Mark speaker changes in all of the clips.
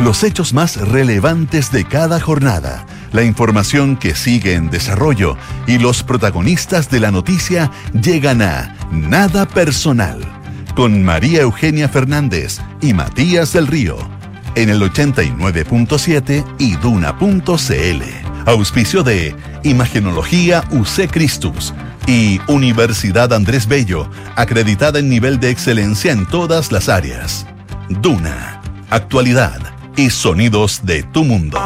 Speaker 1: Los hechos más relevantes de cada jornada, la información que sigue en desarrollo y los protagonistas de la noticia llegan a Nada Personal, con María Eugenia Fernández y Matías del Río, en el 89.7 y Duna.cl. Auspicio de Imagenología UC Christus y Universidad Andrés Bello, acreditada en nivel de excelencia en todas las áreas. Duna, actualidad y sonidos de tu mundo.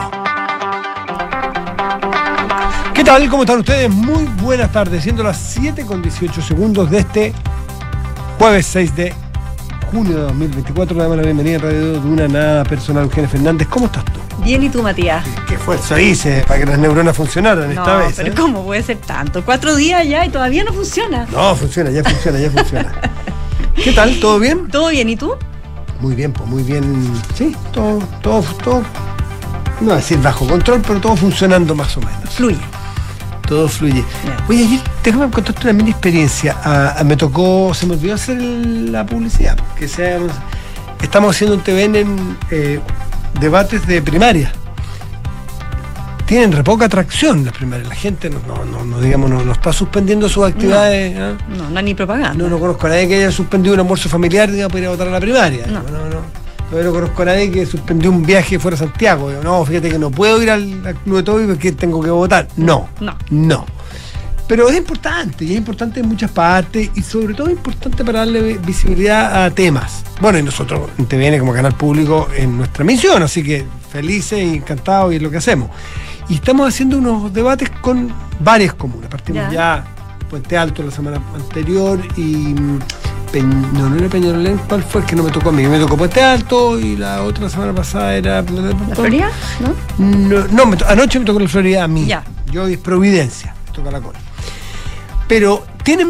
Speaker 2: ¿Qué tal? ¿Cómo están ustedes? Muy buenas tardes, siendo las 7:18 de este jueves 6 de junio de 2024. Le damos la bienvenida en Radio Duna, Nada Personal. Eugenia Fernández, ¿cómo estás tú?
Speaker 3: Bien, ¿y tú, Matías?
Speaker 2: Qué esfuerzo hice para que las neuronas funcionaran esta vez.
Speaker 3: Pero ¿cómo puede ser tanto? 4 días ya y todavía no funciona.
Speaker 2: No, funciona. ¿Qué tal? ¿Todo bien?
Speaker 3: ¿Todo bien? ¿Y tú?
Speaker 2: Muy bien, pues muy bien. Sí, todo, no voy a decir bajo control, pero todo funcionando más o menos.
Speaker 3: Fluye.
Speaker 2: Todo fluye.
Speaker 3: Bien.
Speaker 2: Oye, ayer déjame contarte una mini experiencia. Me tocó, se me olvidó hacer la publicidad, porque estamos haciendo un TVN en debates de primaria. Tienen re poca atracción las primarias. La gente no está suspendiendo sus actividades.
Speaker 3: No hay ni propaganda.
Speaker 2: No conozco a nadie que haya suspendido un almuerzo familiar, digamos, para ir a votar a la primaria.
Speaker 3: No.
Speaker 2: Todavía no conozco a nadie que suspendió un viaje fuera de Santiago. No, fíjate que no puedo ir al Club de Toby porque tengo que votar. No. Pero es importante, y es importante en muchas partes, y sobre todo es importante para darle visibilidad a temas. Bueno, y nosotros en TVN como canal público en nuestra misión, así que felices y encantados, y es lo que hacemos. Y estamos haciendo unos debates con varias comunas. Partimos ya Puente Alto la semana anterior y no era Peñalolén. ¿Cuál fue el que no me tocó a mí? Me tocó Puente Alto y la otra semana pasada era
Speaker 3: ¿La Florida?
Speaker 2: Anoche me tocó la Florida a mí.
Speaker 3: Ya.
Speaker 2: Yo es Providencia, me toca la cola. Pero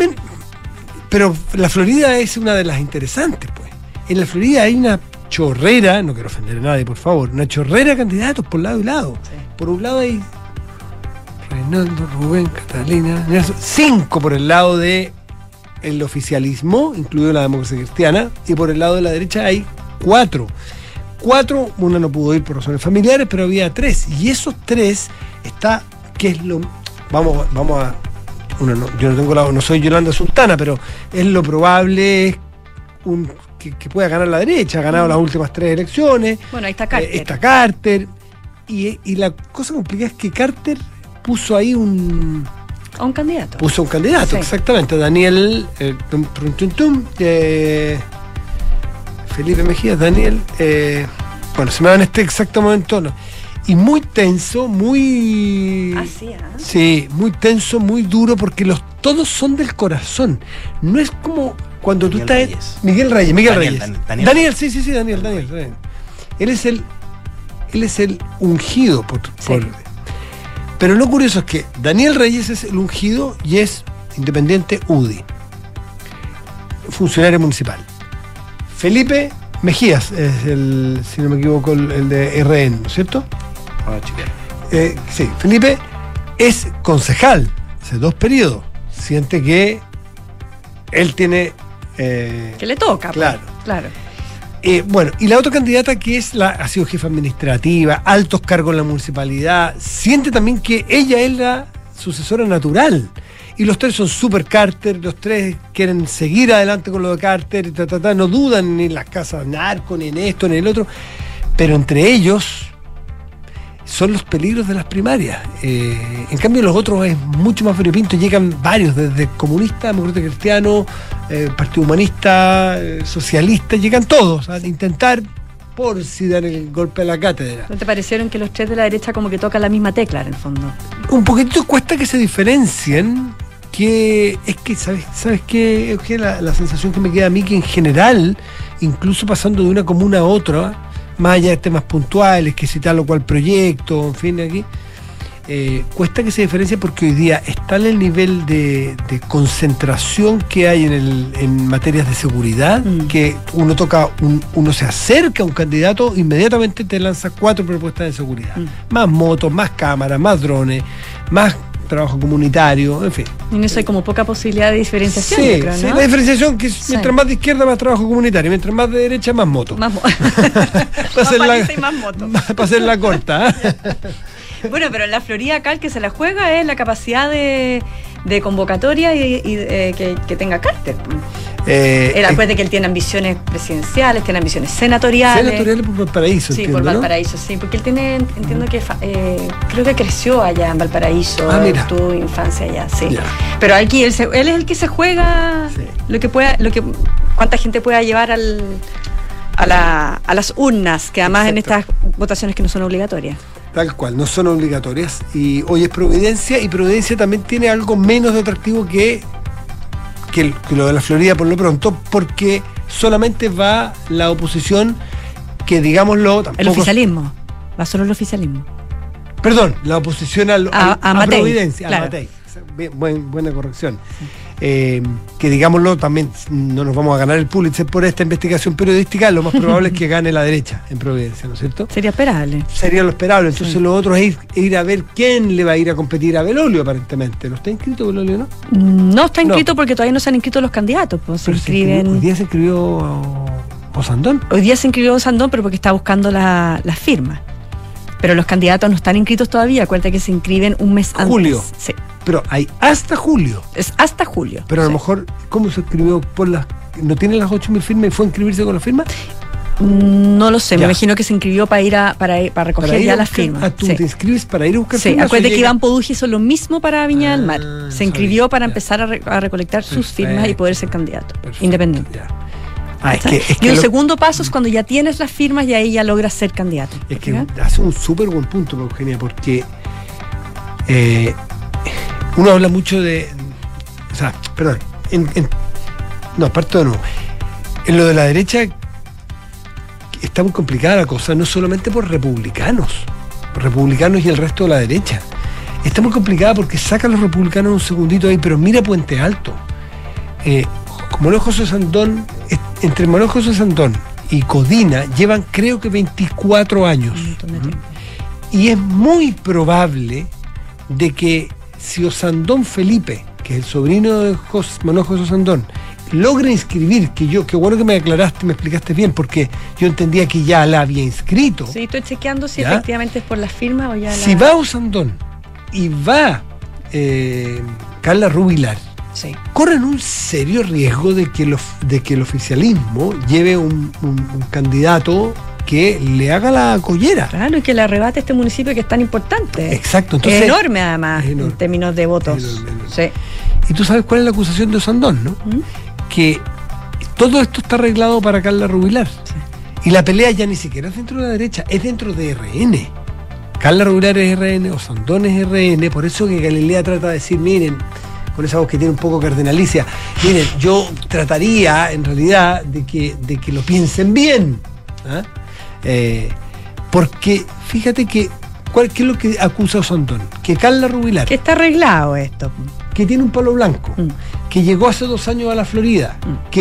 Speaker 2: la Florida es una de las interesantes, pues. En la Florida hay una chorrera, no quiero ofender a nadie, por favor, una chorrera de candidatos por lado y lado. Sí. Por un lado hay Reinaldo, Rubén, Catalina, 5 por el lado de el oficialismo, incluido la democracia cristiana, y por el lado de la derecha hay 4. 4, una no pudo ir por razones familiares, pero había 3. Y esos 3 yo no soy Yolanda Sultana, pero es lo probable que pueda ganar la derecha. Ha ganado las últimas 3 elecciones.
Speaker 3: Bueno, ahí está Carter.
Speaker 2: Está Carter. Y la cosa complicada es que Carter puso ahí un candidato. Puso un candidato, sí. Exactamente. Daniel Felipe Mejías, Daniel. Se me va en este exacto momento. No. Y muy tenso, muy... Sí, muy tenso, muy duro, porque todos son del corazón. No es como cuando tú estás... Miguel Reyes. Daniel. Él es el ungido Pero lo curioso es que Daniel Reyes es el ungido y es independiente UDI, funcionario municipal. Felipe Mejías es si no me equivoco, el de RN, ¿no es cierto? Sí, Felipe es concejal hace 2 periodos. Siente que él tiene...
Speaker 3: que le toca.
Speaker 2: Claro. Y la otra candidata que ha sido jefa administrativa, altos cargos en la municipalidad, siente también que ella es la sucesora natural. Y los 3 son super Carter, los 3 quieren seguir adelante con lo de Carter, no dudan ni en las casas narco, ni en esto, ni en el otro. Pero entre ellos son los peligros de las primarias. En cambio los otros es mucho más variopinto, llegan varios, desde comunista, demócrata cristiano, Partido Humanista, socialista, llegan todos a intentar por si dan el golpe a la cátedra. ¿No
Speaker 3: te parecieron que los 3 de la derecha como que tocan la misma tecla en el fondo?
Speaker 2: Un poquitito cuesta que se diferencien, que es que, ¿sabes qué, Eugenia? La sensación que me queda a mí, que en general, incluso pasando de una comuna a otra, más allá de temas puntuales, que citar lo cual proyecto, en fin, aquí, cuesta que se diferencie, porque hoy día está en el nivel de concentración que hay en materias de seguridad, que uno se acerca a un candidato, inmediatamente te lanza 4 propuestas de seguridad. Más motos, más cámaras, más drones, más trabajo comunitario, en fin.
Speaker 3: En eso hay como poca posibilidad de diferenciación,
Speaker 2: Sí,
Speaker 3: yo creo, ¿no?
Speaker 2: sí, la diferenciación que es mientras más de izquierda, más trabajo comunitario, mientras más de derecha, más moto.
Speaker 3: Más
Speaker 2: Para hacer
Speaker 3: paliza y más moto.
Speaker 2: Para hacer la corta.
Speaker 3: Bueno, pero en la Florida acá el que se la juega es la capacidad de convocatoria y que tenga Carter. Acuérdate que él tiene ambiciones presidenciales, tiene ambiciones senatoriales.
Speaker 2: Senatoriales por Valparaíso,
Speaker 3: sí,
Speaker 2: entiendo,
Speaker 3: por Valparaíso, ¿no? Sí, porque él tiene, entiendo que creo que creció allá en Valparaíso, tuvo infancia allá, sí. Ya. Pero aquí él es el que se juega, sí, cuánta gente pueda llevar a las urnas, que además en estas votaciones que no son obligatorias.
Speaker 2: Tal cual, no son obligatorias. Y hoy es Providencia, y Providencia también tiene algo menos de atractivo que lo de la Florida por lo pronto, porque solamente va la oposición que, digámoslo, tampoco...
Speaker 3: El oficialismo, va solo el oficialismo.
Speaker 2: Perdón, la oposición a
Speaker 3: Matei,
Speaker 2: Providencia,
Speaker 3: claro.
Speaker 2: A Matei. Buena corrección. Sí. Que digámoslo, también no nos vamos a ganar el Pulitzer por esta investigación periodística, lo más probable es que gane la derecha en Providencia, ¿no es cierto?
Speaker 3: Sería esperable.
Speaker 2: Sería lo esperable. Entonces, sí, lo otro es ir a ver quién le va a ir a competir a Belolio, aparentemente. ¿No está inscrito Belolio, no?
Speaker 3: No está inscrito porque todavía no se han inscrito los candidatos. Pues se inscriben.
Speaker 2: Hoy día se inscribió Osandón.
Speaker 3: Hoy día se inscribió Osandón, pero porque está buscando las firmas. Pero los candidatos no están inscritos todavía. Acuérdate que se inscriben un mes antes.
Speaker 2: Julio.
Speaker 3: Sí.
Speaker 2: Pero hay hasta julio.
Speaker 3: Es hasta julio.
Speaker 2: Pero a lo mejor, ¿cómo se inscribió por las... ¿No tiene las 8.000 firmas y fue a inscribirse con las firmas?
Speaker 3: No lo sé, me imagino que se inscribió para recoger ya las firmas.
Speaker 2: ¿Tú te inscribes para ir a buscar
Speaker 3: firmas? Sí, acuérdate que Iván Poduje hizo lo mismo para Viña del Mar. Se inscribió para empezar a recolectar sus firmas y poder ser candidato, independiente. Y el segundo paso es cuando ya tienes las firmas y ahí ya logras ser candidato.
Speaker 2: Es que hace un súper buen punto, Eugenia, porque uno habla mucho de... O sea, perdón, no, parto de nuevo. En lo de la derecha está muy complicada la cosa, no solamente por republicanos y el resto de la derecha. Está muy complicada porque saca a los republicanos un segundito ahí, pero mira Puente Alto. Manuel José Sandón, entre Manuel José Sandón y Codina llevan creo que 24 años. Y es muy probable de que si Osandón Felipe, que es el sobrino de Manuel José Sandón, logra inscribir, qué bueno que me aclaraste, me explicaste bien, porque yo entendía que ya la había inscrito.
Speaker 3: Sí, estoy chequeando si efectivamente es por las firmas o ya
Speaker 2: si va Osandón y va Carla Rubilar,
Speaker 3: sí,
Speaker 2: corren un serio riesgo de que el oficialismo lleve un candidato que le haga la collera.
Speaker 3: Claro, y que le arrebate este municipio que es tan importante.
Speaker 2: Exacto. Entonces,
Speaker 3: es enorme además, en términos de votos.
Speaker 2: Enorme.
Speaker 3: Sí.
Speaker 2: Y tú sabes cuál es la acusación de Osandón, ¿no? Que todo esto está arreglado para Carla Rubilar. Sí. Y la pelea ya ni siquiera es dentro de la derecha, es dentro de RN. Carla Rubilar es RN, Osandón es RN, por eso que Galilea trata de decir, miren, con esa voz que tiene un poco cardenalicia, miren, yo trataría en realidad de que lo piensen bien. Porque fíjate que ¿qué es lo que acusa Osandón? Que Carla Rubilar,
Speaker 3: que está arreglado esto,
Speaker 2: que tiene un palo blanco, que llegó hace 2 años a la Florida,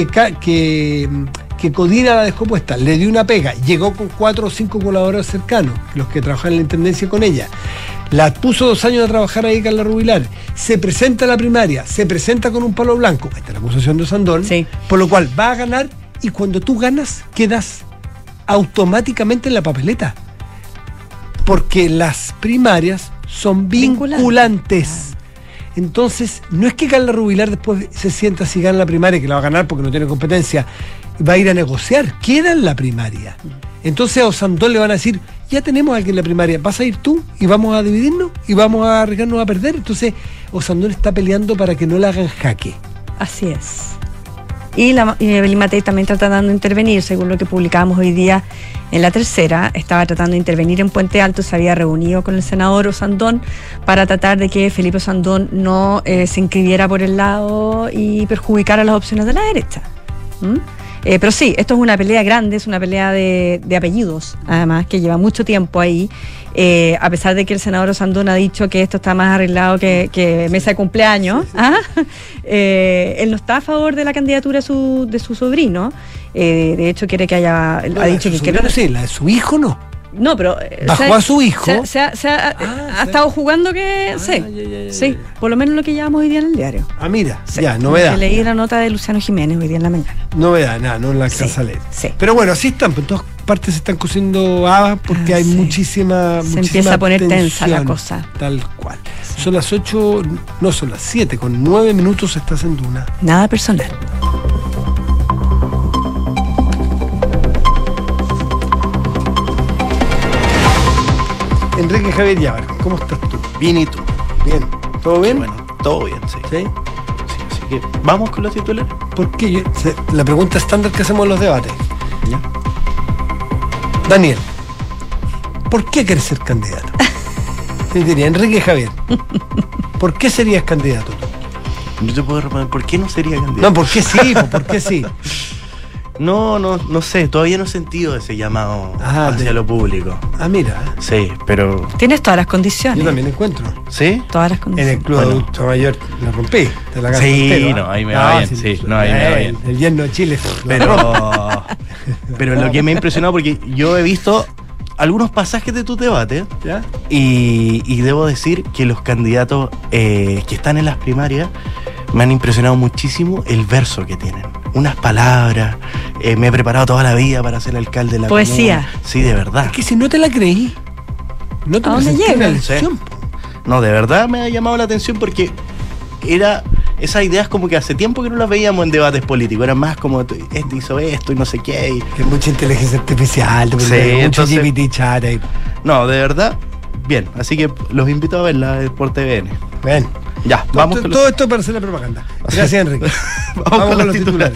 Speaker 2: que Codina la dejó puesta, le dio una pega, llegó con 4 o 5 colaboradores cercanos, los que trabajan en la intendencia con ella, la puso 2 años a trabajar ahí Carla Rubilar, se presenta a la primaria, se presenta con un palo blanco, esta es la acusación de Osandón,
Speaker 3: sí,
Speaker 2: por lo cual va a ganar, y cuando tú ganas quedas automáticamente en la papeleta, porque las primarias son vinculantes. Entonces, no es que Carla Rubilar después se sienta si gana la primaria, que la va a ganar porque no tiene competencia, va a ir a negociar, queda en la primaria. Entonces a Osandón le van a decir, ya tenemos a alguien en la primaria, vas a ir tú y vamos a dividirnos y vamos a arriesgarnos a perder. Entonces Osandón está peleando para que no le hagan jaque.
Speaker 3: Así es. Y Evelyn Matei también tratando de intervenir, según lo que publicábamos hoy día en La Tercera, estaba tratando de intervenir en Puente Alto, se había reunido con el senador Osandón para tratar de que Felipe Osandón no se inscribiera por el lado y perjudicara las opciones de la derecha. Pero sí, esto es una pelea grande, es una pelea de apellidos, además, que lleva mucho tiempo ahí, a pesar de que el senador Osandón ha dicho que esto está más arreglado que mesa de cumpleaños. Él no está a favor de la candidatura de su sobrino, de hecho quiere que haya...
Speaker 2: No,
Speaker 3: ha dicho que
Speaker 2: sobrino, sí, la de su hijo no.
Speaker 3: No, pero...
Speaker 2: Bajó a su hijo.
Speaker 3: Ha estado jugando que... Sí, por lo menos lo que llevamos hoy día en el diario.
Speaker 2: Mira,
Speaker 3: Sí.
Speaker 2: ya, novedad.
Speaker 3: Que leí la nota de Luciano Jiménez hoy día en la mañana.
Speaker 2: Novedad, nada, no la alcanza a leer.
Speaker 3: Sí.
Speaker 2: Pero bueno, así están, en todas partes se están cociendo habas porque hay
Speaker 3: sí.
Speaker 2: muchísima
Speaker 3: Se empieza a poner tensa la
Speaker 2: tensión,
Speaker 3: cosa.
Speaker 2: Tal cual. Son las 8, no, son las 7, con 9 minutos estás en Duna.
Speaker 3: Nada personal.
Speaker 2: Enrique Javier Llávar, ¿cómo estás tú?
Speaker 4: Bien, ¿y tú?
Speaker 2: Bien. ¿Todo bien?
Speaker 4: Bueno, todo bien, sí.
Speaker 2: ¿Sí?
Speaker 4: Sí, así que vamos con los titulares.
Speaker 2: ¿Por qué? La pregunta estándar que hacemos en los debates.
Speaker 4: ¿Ya?
Speaker 2: Daniel, ¿por qué quieres ser candidato? Yo diría, Enrique Javier, ¿por qué serías candidato tú?
Speaker 4: Yo te puedo responder, ¿por qué no sería candidato?
Speaker 2: No, ¿por qué sí? ¿Por qué sí?
Speaker 4: No sé, todavía no he sentido ese llamado hacia
Speaker 2: de-
Speaker 4: lo público.
Speaker 2: Mira,
Speaker 4: Sí, pero...
Speaker 3: Tienes todas las condiciones.
Speaker 2: yo también encuentro.
Speaker 4: ¿Sí?
Speaker 3: Todas las
Speaker 2: En
Speaker 3: condiciones.
Speaker 2: el Club de
Speaker 4: Bueno.
Speaker 2: Adulto Mayor la rompí. Te la gasto
Speaker 4: Sí,
Speaker 2: entero,
Speaker 4: no, ahí me va bien, sí, no, ahí me va bien.
Speaker 2: El yerno de Chile.
Speaker 4: Pero lo que me ha impresionado, porque yo he visto algunos pasajes de tus debates
Speaker 2: ¿Ya?
Speaker 4: y debo decir que los candidatos que están en las primarias me han impresionado muchísimo el verso que tienen. Unas palabras, me he preparado toda la vida para ser alcalde de la
Speaker 3: Poesía.
Speaker 4: comuna. Sí, de verdad.
Speaker 2: Es que si no te la creí, no te
Speaker 3: ¿A dónde
Speaker 2: presenté en la
Speaker 3: llega?
Speaker 2: elección.
Speaker 4: No, de verdad me ha llamado la atención porque era esas ideas como que hace tiempo que no las veíamos en debates políticos. Eran más como, este hizo esto y no sé qué. Y...
Speaker 2: Que mucha inteligencia artificial,
Speaker 4: Sí,
Speaker 2: mucho
Speaker 4: entonces-
Speaker 2: GPT chat ahí.
Speaker 4: No, de verdad, bien. Así que los invito a verla por TVN.
Speaker 2: Ven.
Speaker 4: Ya, vamos con los...
Speaker 2: Todo esto para hacer la propaganda. Gracias, Enrique.
Speaker 4: Vamos con los titulares.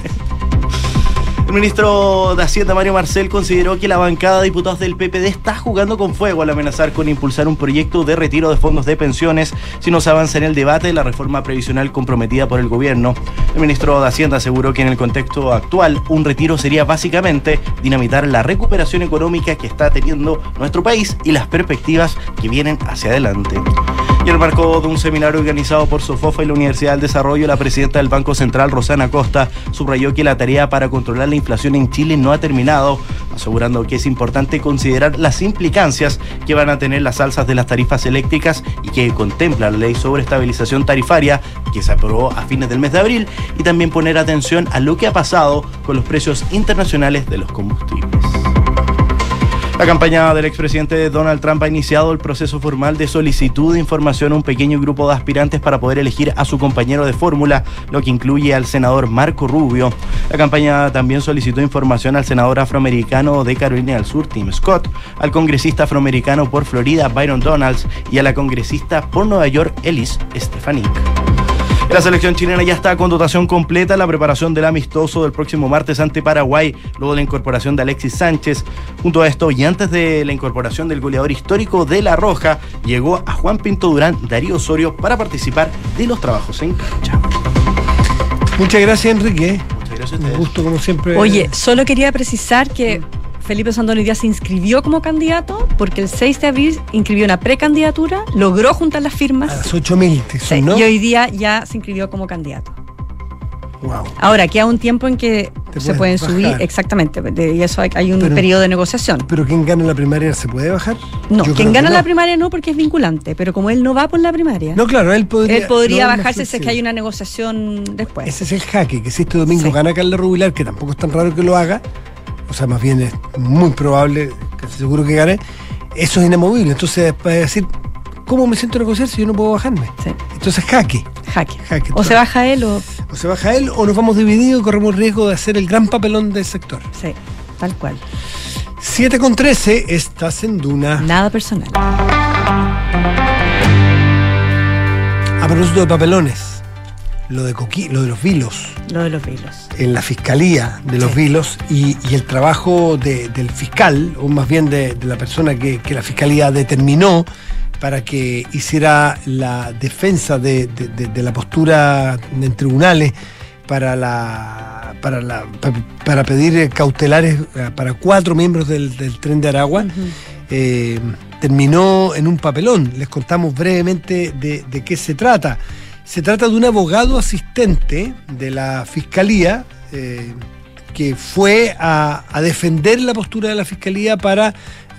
Speaker 4: El ministro de Hacienda, Mario Marcel, consideró que la bancada de diputados del PPD está jugando con fuego al amenazar con impulsar un proyecto de retiro de fondos de pensiones si no se avanza en el debate de la reforma previsional comprometida por el gobierno. El ministro de Hacienda aseguró que en el contexto actual un retiro sería básicamente dinamitar la recuperación económica que está teniendo nuestro país y las perspectivas que vienen hacia adelante. Y en el marco de un seminario organizado por Sofofa y la Universidad del Desarrollo, la presidenta del Banco Central, Rosana Costa, subrayó que la tarea para controlar la inflación en Chile no ha terminado, asegurando que es importante considerar las implicancias que van a tener las alzas de las tarifas eléctricas y que contempla la ley sobre estabilización tarifaria que se aprobó a fines del mes de abril, y también poner atención a lo que ha pasado con los precios internacionales de los combustibles. La campaña del expresidente Donald Trump ha iniciado el proceso formal de solicitud de información a un pequeño grupo de aspirantes para poder elegir a su compañero de fórmula, lo que incluye al senador Marco Rubio. La campaña también solicitó información al senador afroamericano de Carolina del Sur, Tim Scott, al congresista afroamericano por Florida, Byron Donalds, y a la congresista por Nueva York, Elise Stefanik. La selección chilena ya está con dotación completa en la preparación del amistoso del próximo martes ante Paraguay, luego de la incorporación de Alexis Sánchez. Junto a esto, y antes de la incorporación del goleador histórico de La Roja, llegó a Juan Pinto Durán Darío Osorio para participar de los trabajos en cancha.
Speaker 2: Muchas gracias, Enrique.
Speaker 4: Muchas gracias a
Speaker 2: Un
Speaker 4: ustedes.
Speaker 2: gusto, como siempre.
Speaker 3: Oye, solo quería precisar que Felipe Sandón hoy día se inscribió como candidato porque el 6 de abril inscribió una precandidatura, logró juntar las
Speaker 2: A
Speaker 3: firmas
Speaker 2: las 8.000,
Speaker 3: sí,
Speaker 2: ¿no?
Speaker 3: y hoy día ya se inscribió como candidato.
Speaker 2: Wow.
Speaker 3: Ahora, queda un tiempo en que
Speaker 2: Te
Speaker 3: se
Speaker 2: puedes
Speaker 3: pueden subir,
Speaker 2: bajar.
Speaker 3: exactamente, y eso hay un
Speaker 2: Pero-
Speaker 3: periodo de negociación.
Speaker 2: Pero quien gana la primaria se puede bajar.
Speaker 3: No,
Speaker 2: Yo
Speaker 3: quien
Speaker 2: creo
Speaker 3: gana
Speaker 2: que
Speaker 3: la
Speaker 2: no.
Speaker 3: primaria no, porque es vinculante, pero como él no va por la primaria,
Speaker 2: No, claro, él podría
Speaker 3: él podría
Speaker 2: no, es más
Speaker 3: bajarse si es que
Speaker 2: flexible.
Speaker 3: hay una negociación después.
Speaker 2: Ese es el jaque, que si este domingo
Speaker 3: Sí.
Speaker 2: gana Carla Rubilar, que tampoco es tan raro que lo haga, o sea, más bien es muy probable, casi seguro que gane, eso es inamovible. Entonces, para decir, ¿cómo me siento a negociar si yo no puedo bajarme?
Speaker 3: Sí,
Speaker 2: Entonces, jaque.
Speaker 3: jaque. O se baja él o...
Speaker 2: O se baja él o nos vamos divididos y corremos riesgo de hacer el gran papelón del sector.
Speaker 3: Sí, tal cual.
Speaker 2: 7:13, estás en Duna.
Speaker 3: Nada personal.
Speaker 2: A propósito de papelones, lo de los vilos.
Speaker 3: Lo de los vilos.
Speaker 2: En la fiscalía de los
Speaker 3: Sí.
Speaker 2: vilos y el trabajo del fiscal, o más bien de la persona que la fiscalía determinó para que hiciera la defensa de la postura en tribunales para pedir cautelares para 4 miembros del Tren de Aragua. Terminó en un papelón. Les contamos brevemente de qué se trata. Se trata de un abogado asistente de la Fiscalía que fue a defender la postura de la Fiscalía para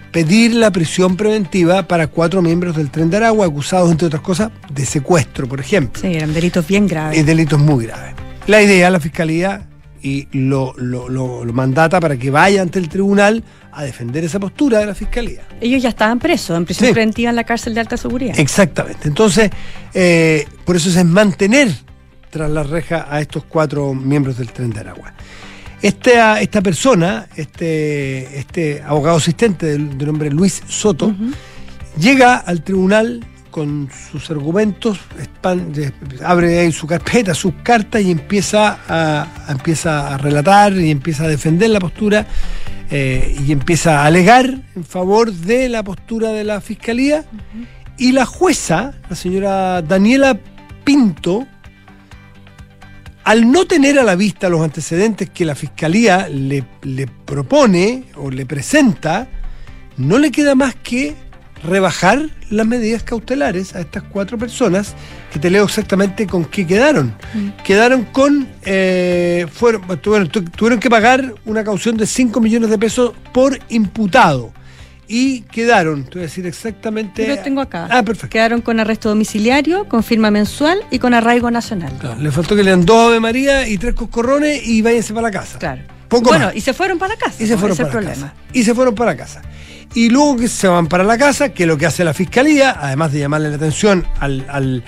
Speaker 2: pedir la prisión preventiva para 4 miembros del Tren de Aragua acusados, entre otras cosas, de secuestro, por ejemplo.
Speaker 3: Sí, eran delitos bien graves.
Speaker 2: Y delitos muy graves. La idea, la Fiscalía y lo mandata para que vaya ante el tribunal a defender esa postura de la Fiscalía.
Speaker 3: Ellos ya estaban presos en prisión
Speaker 2: Sí.
Speaker 3: preventiva en la cárcel de alta seguridad.
Speaker 2: Exactamente. Entonces, por eso es mantener tras la reja a estos 4 miembros del Tren de Aragua. Esta persona, este abogado asistente de nombre Luis Soto, llega al tribunal con sus argumentos, abre ahí su carpeta, sus cartas y empieza a relatar y empieza a defender la postura y empieza a alegar en favor de la postura de la Fiscalía. Y la jueza, la señora Daniela Pinto, al no tener a la vista los antecedentes que la Fiscalía le propone o le presenta, no le queda más que rebajar las medidas cautelares a estas 4 personas, que te leo exactamente con qué quedaron. Quedaron con... tuvieron que pagar una caución de 5 millones de pesos por imputado. Y quedaron, te voy a decir exactamente...
Speaker 3: Yo lo tengo acá.
Speaker 2: Ah, perfecto.
Speaker 3: Quedaron con arresto domiciliario, con firma mensual y con arraigo nacional.
Speaker 2: Claro, le faltó que le dan 2 Ave María y 3 coscorrones y váyanse para la casa.
Speaker 3: Claro.
Speaker 2: Poco
Speaker 3: bueno,
Speaker 2: más.
Speaker 3: y se fueron para la casa.
Speaker 2: Y se fueron
Speaker 3: ese
Speaker 2: para
Speaker 3: es el
Speaker 2: la
Speaker 3: problema.
Speaker 2: casa. Y se fueron para casa. Y luego que se van para la casa, que es lo que hace la Fiscalía, además de llamarle la atención al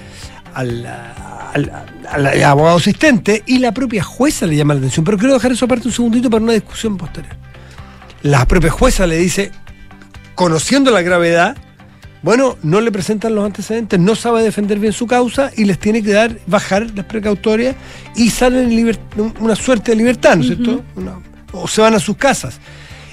Speaker 2: abogado asistente, y la propia jueza le llama la atención. Pero quiero dejar eso aparte un segundito para una discusión posterior. La propia jueza le dice, conociendo la gravedad, bueno, no le presentan los antecedentes, no sabe defender bien su causa y les tiene que bajar las precautorias y salen en una suerte de libertad, ¿no es cierto? O se van a sus casas.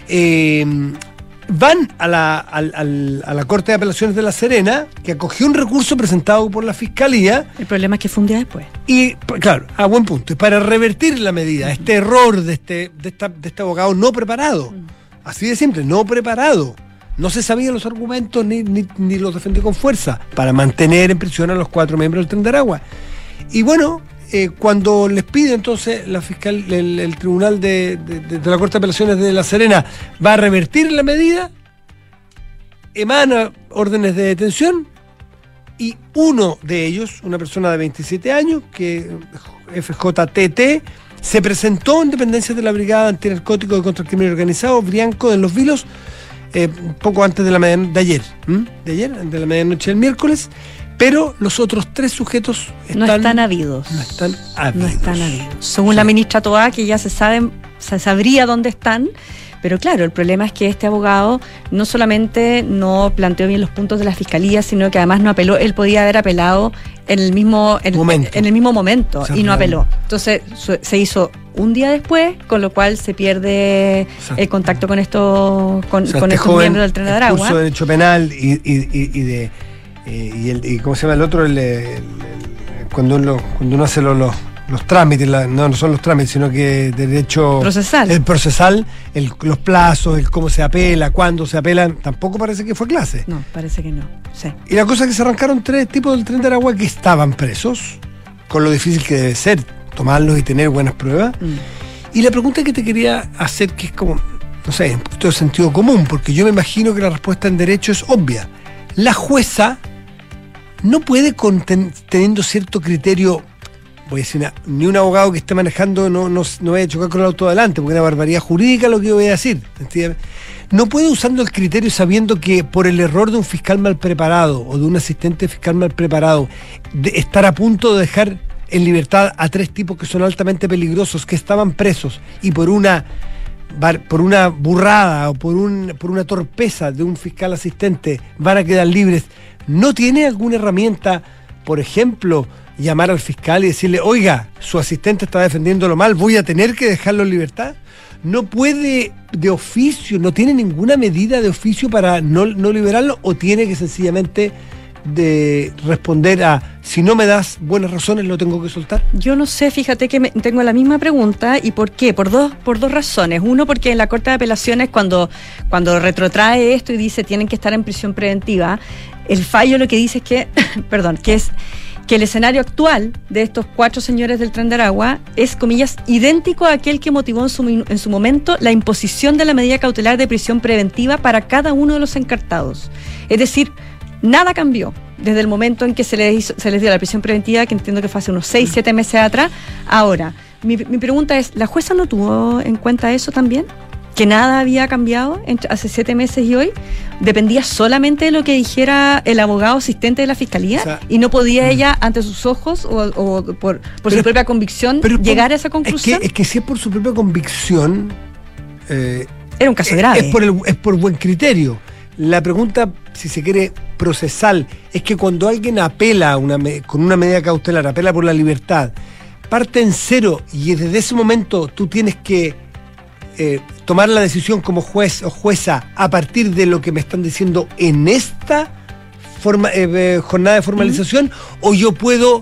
Speaker 2: Van a la Corte de Apelaciones de La Serena, que acogió un recurso presentado por la Fiscalía.
Speaker 3: El problema es que fue un día después.
Speaker 2: Y, claro, a buen punto. Y para revertir la medida, este error de este abogado no preparado, así de simple, no preparado, no se sabían los argumentos ni los defendió con fuerza, para mantener en prisión a los 4 miembros del Tren de Aragua. Y bueno, cuando les pide entonces la fiscal, el tribunal de la Corte de Apelaciones de La Serena va a revertir la medida, emana órdenes de detención y uno de ellos, una persona de 27 años, que FJTT, se presentó en dependencias de la Brigada Antinarcótico y contra el Crimen Organizado, Brianco, de Los Vilos, poco antes de la medianoche de la medianoche del miércoles. Pero los otros 3 sujetos
Speaker 3: no están habidos. Según la ministra Toá, que ya se sabría dónde están. Pero claro, el problema es que este abogado no solamente no planteó bien los puntos de la Fiscalía, sino que además no apeló. Él podía haber apelado en el mismo momento y no apeló. Entonces se hizo un día después, con lo cual se pierde el contacto con estos miembros del Tren de Aragua.
Speaker 2: Curso de Derecho Penal y ¿cómo se llama el otro? Cuando uno hace los trámites, no son los trámites, sino que derecho
Speaker 3: procesal.
Speaker 2: El procesal, los plazos, el cómo se apela, cuándo se apela, tampoco parece que fue clase.
Speaker 3: No, parece que no. Sí.
Speaker 2: Y la cosa es que se arrancaron 3 tipos del Tren de Aragua que estaban presos, con lo difícil que debe ser tomarlos y tener buenas pruebas. Y la pregunta que te quería hacer, que es como, no sé, un poquito de sentido común, porque yo me imagino que la respuesta en derecho es obvia. La jueza no puede, teniendo cierto criterio, voy a decir, ni un abogado que esté manejando no vaya a chocar con el auto adelante, porque es una barbaridad jurídica lo que yo voy a decir. No puede, usando el criterio, sabiendo que por el error de un fiscal mal preparado o de un asistente fiscal mal preparado, de estar a punto de dejar en libertad a 3 tipos que son altamente peligrosos, que estaban presos, y por una burrada o por una torpeza de un fiscal asistente van a quedar libres. ¿No tiene alguna herramienta, por ejemplo, llamar al fiscal y decirle, oiga, su asistente está defendiéndolo mal, voy a tener que dejarlo en libertad? ¿No puede de oficio, no tiene ninguna medida de oficio para no liberarlo, o tiene que sencillamente de responder a, si no me das buenas razones, lo tengo que soltar?
Speaker 3: Yo no sé, fíjate que tengo la misma pregunta. ¿Y por qué? Por dos razones. Uno, porque en la Corte de Apelaciones, cuando retrotrae esto y dice tienen que estar en prisión preventiva, el fallo lo que dice es que, que es que el escenario actual de estos 4 señores del Tren de Aragua es, comillas, idéntico a aquel que motivó en su momento la imposición de la medida cautelar de prisión preventiva para cada uno de los encartados. Es decir, nada cambió desde el momento en que se les dio la prisión preventiva, que entiendo que fue hace unos 6-7 meses atrás. Ahora, mi pregunta es, ¿la jueza no tuvo en cuenta eso también? Que nada había cambiado entre hace 7 meses y hoy, dependía solamente de lo que dijera el abogado asistente de la fiscalía, o sea, y no podía ella, ante sus ojos o por su propia convicción, llegar a esa conclusión.
Speaker 2: Es que si es por su propia convicción,
Speaker 3: era un caso grave.
Speaker 2: Es por buen criterio. La pregunta, si se quiere, procesal, es que cuando alguien apela con una medida cautelar, apela por la libertad, parte en cero y desde ese momento tú tienes que tomar la decisión como juez o jueza a partir de lo que me están diciendo en esta jornada de formalización, o yo puedo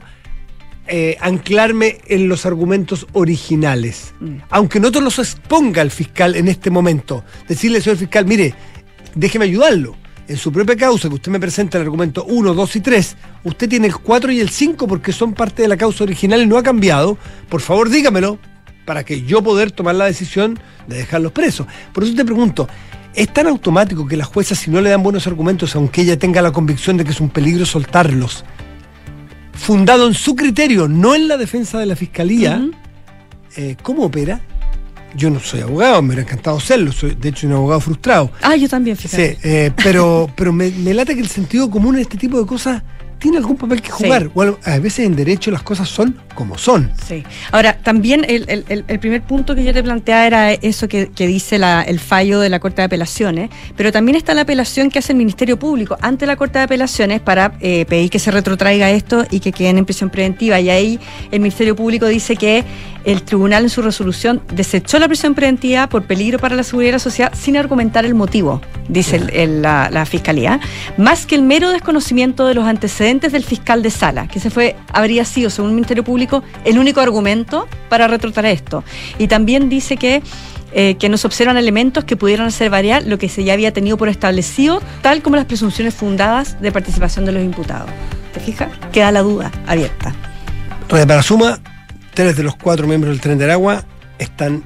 Speaker 2: anclarme en los argumentos originales, aunque no te los exponga el fiscal en este momento. Decirle, señor fiscal, mire, déjeme ayudarlo. En su propia causa, que usted me presenta el argumento 1, 2 y 3, usted tiene el 4 y el 5 porque son parte de la causa original y no ha cambiado. Por favor, dígamelo, para que yo poder tomar la decisión de dejarlos presos. Por eso te pregunto, ¿es tan automático que las juezas, si no le dan buenos argumentos, aunque ella tenga la convicción de que es un peligro soltarlos, fundado en su criterio, no en la defensa de la fiscalía, cómo opera? Yo no soy abogado, me hubiera encantado serlo, soy de hecho un abogado frustrado.
Speaker 3: Yo también, fíjate.
Speaker 2: Sí, pero me late que el sentido común en este tipo de cosas tiene algún papel que jugar. Sí. Bueno, a veces en derecho las cosas son como son.
Speaker 3: Sí. Ahora, también el primer punto que yo te planteaba era eso que dice el fallo de la Corte de Apelaciones, pero también está la apelación que hace el Ministerio Público ante la Corte de Apelaciones para pedir que se retrotraiga esto y que queden en prisión preventiva. Y ahí el Ministerio Público dice que el tribunal en su resolución desechó la prisión preventiva por peligro para la seguridad de la sociedad sin argumentar el motivo, dice la Fiscalía, más que el mero desconocimiento de los antecedentes del fiscal de sala, que habría sido, según el Ministerio Público, el único argumento para retrotraer esto. Y también dice que no se observan elementos que pudieran hacer variar lo que se ya había tenido por establecido, tal como las presunciones fundadas de participación de los imputados. ¿Te fijas? Queda la duda abierta.
Speaker 2: Para suma, 3 de los 4 miembros del Tren de Aragua están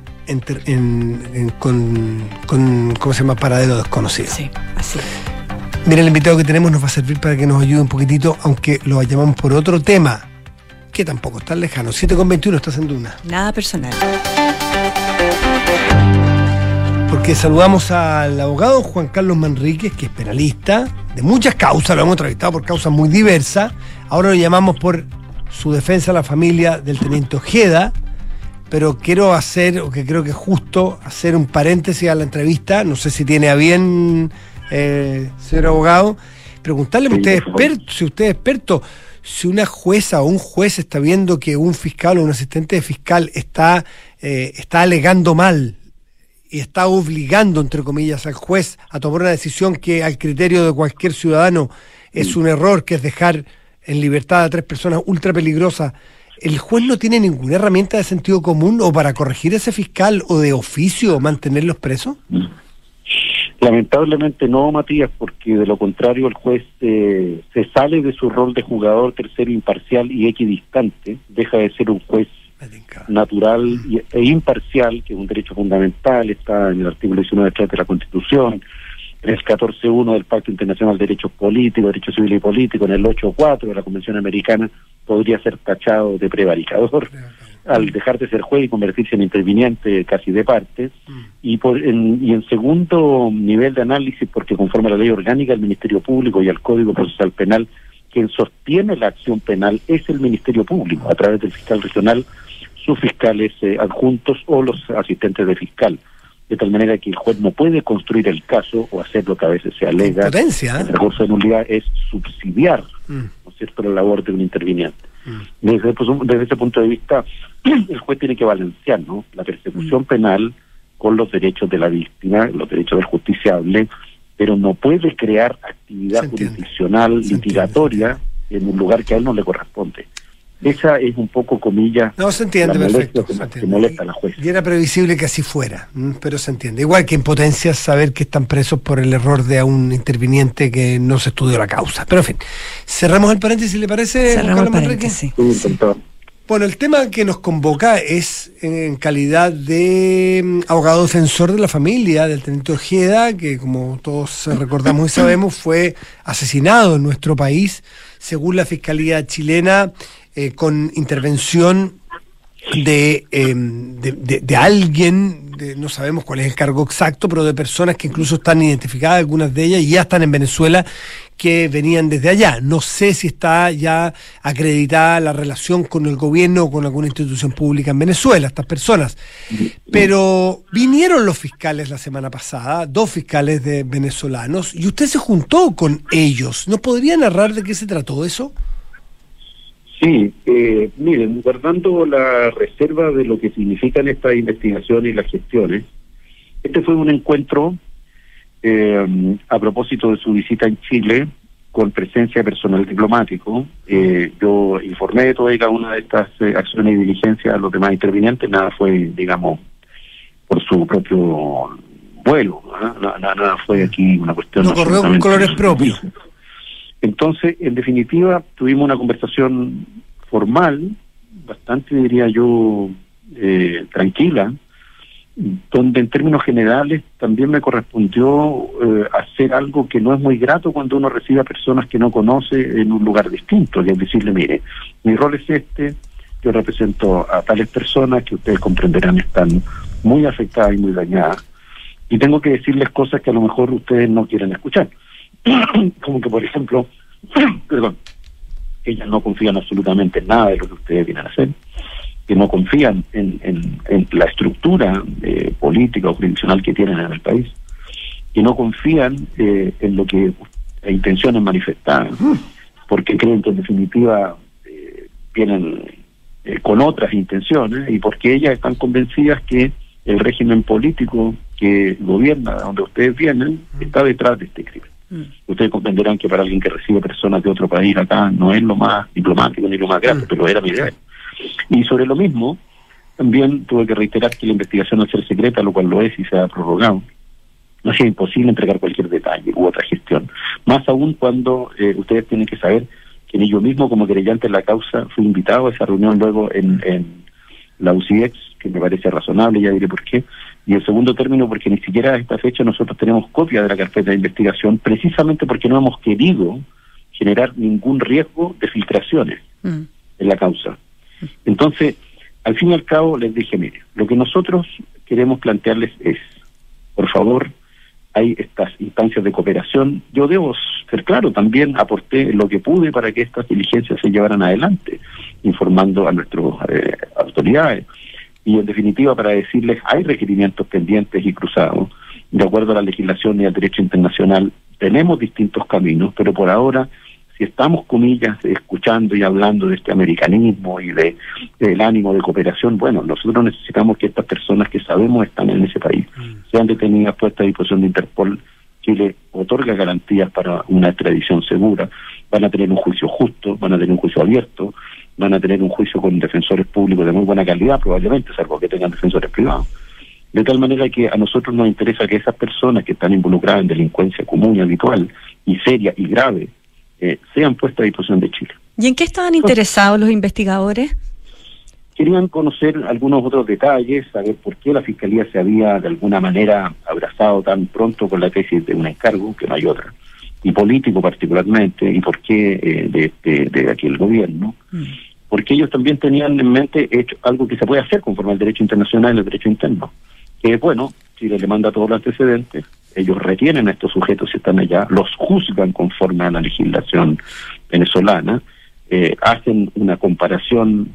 Speaker 2: con ¿cómo se llama? Paradero desconocido.
Speaker 3: Sí, así.
Speaker 2: Mira, el invitado que tenemos nos va a servir para que nos ayude un poquitito, aunque lo llamamos por otro tema, que tampoco es tan lejano. 7:21, estás en Duna.
Speaker 3: Nada personal.
Speaker 2: Porque saludamos al abogado Juan Carlos Manríquez, que es penalista de muchas causas, lo hemos entrevistado por causas muy diversas. Ahora lo llamamos por su defensa a la familia del teniente Ojeda, pero quiero hacer, o que creo que es justo, hacer un paréntesis a la entrevista. No sé si tiene a bien, señor abogado, preguntarle, si usted es experto, si una jueza o un juez está viendo que un fiscal o un asistente de fiscal está alegando mal y está obligando, entre comillas, al juez a tomar una decisión que al criterio de cualquier ciudadano es un error, que es dejar en libertad a 3 personas ultra peligrosas, ¿el juez no tiene ninguna herramienta de sentido común o para corregir a ese fiscal o de oficio mantenerlos presos?
Speaker 5: Lamentablemente no, Matías, porque de lo contrario el juez se sale de su rol de jugador tercero imparcial y equidistante, deja de ser un juez natural e imparcial, que es un derecho fundamental, está en el artículo 19.3 de la Constitución, en el 14.1 del Pacto Internacional de Derechos Políticos, Derechos Civiles y Políticos, en el 8.4 de la Convención Americana, podría ser tachado de prevaricador al dejar de ser juez y convertirse en interviniente casi de parte. Y en segundo nivel de análisis, porque conforme a la ley orgánica del Ministerio Público y al Código Procesal Penal, quien sostiene la acción penal es el Ministerio Público, a través del fiscal regional, sus fiscales adjuntos o los asistentes de fiscal. De tal manera que el juez no puede construir el caso o hacer lo que a veces se alega.
Speaker 2: Potencia,
Speaker 5: el recurso de nulidad es subsidiar, ¿no es cierto?, la labor de un interviniente. Desde ese punto de vista, el juez tiene que balancear, ¿no?, la persecución penal con los derechos de la víctima, los derechos del justiciable, pero no puede crear actividad jurisdiccional litigatoria en un lugar que a él no le corresponde. Esa es un poco, comillas,
Speaker 2: no, se entiende,
Speaker 5: la molestia
Speaker 2: perfecto.
Speaker 5: que molesta a la jueza.
Speaker 2: Y era previsible que así fuera, pero se entiende. Igual que en Potencia saber que están presos por el error de un interviniente que no se estudió la causa. Pero en fin, cerramos el paréntesis, ¿le parece?
Speaker 3: Cerramos el paréntesis.
Speaker 5: Sí,
Speaker 2: Bueno, el tema que nos convoca es en calidad de abogado defensor de la familia del teniente Ojeda, que como todos recordamos y sabemos fue asesinado en nuestro país, según la Fiscalía chilena, con intervención de alguien, no sabemos cuál es el cargo exacto, pero de personas que incluso están identificadas, algunas de ellas, y ya están en Venezuela, que venían desde allá. No sé si está ya acreditada la relación con el gobierno o con alguna institución pública en Venezuela, estas personas. Pero vinieron los fiscales la semana pasada, 2 fiscales venezolanos, y usted se juntó con ellos. ¿Nos podría narrar de qué se trató eso?
Speaker 5: Sí, miren, guardando la reserva de lo que significan estas investigaciones y las gestiones, este fue un encuentro a propósito de su visita en Chile con presencia de personal diplomático. Yo informé de toda y cada una de estas acciones y diligencias a los demás intervinientes. Nada fue, digamos, por su propio vuelo, nada fue aquí una cuestión.
Speaker 2: No corrió con colores propios.
Speaker 5: Entonces, en definitiva, tuvimos una conversación formal, bastante, diría yo, tranquila, donde en términos generales también me correspondió hacer algo que no es muy grato cuando uno recibe a personas que no conoce en un lugar distinto, y es decirle, mire, mi rol es este, yo represento a tales personas que ustedes comprenderán están muy afectadas y muy dañadas, y tengo que decirles cosas que a lo mejor ustedes no quieren escuchar. Como que, por ejemplo, perdón, ellas no confían absolutamente en nada de lo que ustedes vienen a hacer, que no confían en la estructura política o jurisdiccional que tienen en el país, que no confían en lo que intenciones manifestadas, porque creen que en definitiva vienen con otras intenciones, y porque ellas están convencidas que el régimen político que gobierna donde ustedes vienen está detrás de este crimen. Ustedes comprenderán que para alguien que recibe personas de otro país acá no es lo más diplomático ni lo más grande, pero era mi idea. Y sobre lo mismo, también tuve que reiterar que la investigación al ser secreta, lo cual lo es y se ha prorrogado, no sea imposible entregar cualquier detalle u otra gestión. Más aún cuando ustedes tienen que saber que yo mismo, como querellante en la causa, fui invitado a esa reunión luego en la UCIEX, que me parece razonable, ya diré por qué. Y en segundo término, porque ni siquiera a esta fecha nosotros tenemos copia de la carpeta de investigación, precisamente porque no hemos querido generar ningún riesgo de filtraciones en la causa. Entonces, al fin y al cabo, les dije, mire, lo que nosotros queremos plantearles es, por favor, hay estas instancias de cooperación. Yo debo ser claro, también aporté lo que pude para que estas diligencias se llevaran adelante, informando a nuestras autoridades. Y en definitiva, para decirles, hay requerimientos pendientes y cruzados. De acuerdo a la legislación y al derecho internacional, tenemos distintos caminos, pero por ahora, si estamos, comillas, escuchando y hablando de este americanismo y del ánimo de cooperación, bueno, nosotros necesitamos que estas personas que sabemos están en ese país sean detenidas, puestas a disposición de Interpol. Chile otorga garantías para una extradición segura. Van a tener un juicio justo, van a tener un juicio abierto, van a tener un juicio con defensores públicos de muy buena calidad, probablemente, salvo que tengan defensores privados. De tal manera que a nosotros nos interesa que esas personas que están involucradas en delincuencia común y habitual, y seria y grave, sean puestas a disposición de Chile.
Speaker 3: ¿Y en qué estaban interesados los investigadores?
Speaker 5: Querían conocer algunos otros detalles, saber por qué la Fiscalía se había de alguna manera abrazado tan pronto con la tesis de un encargo, que no hay otra, y político particularmente, y por qué de aquel gobierno, porque ellos también tenían en mente hecho algo que se puede hacer conforme al derecho internacional y el derecho interno, que es, bueno, Chile le manda todos los antecedentes, ellos retienen a estos sujetos si están allá, los juzgan conforme a la legislación venezolana, hacen una comparación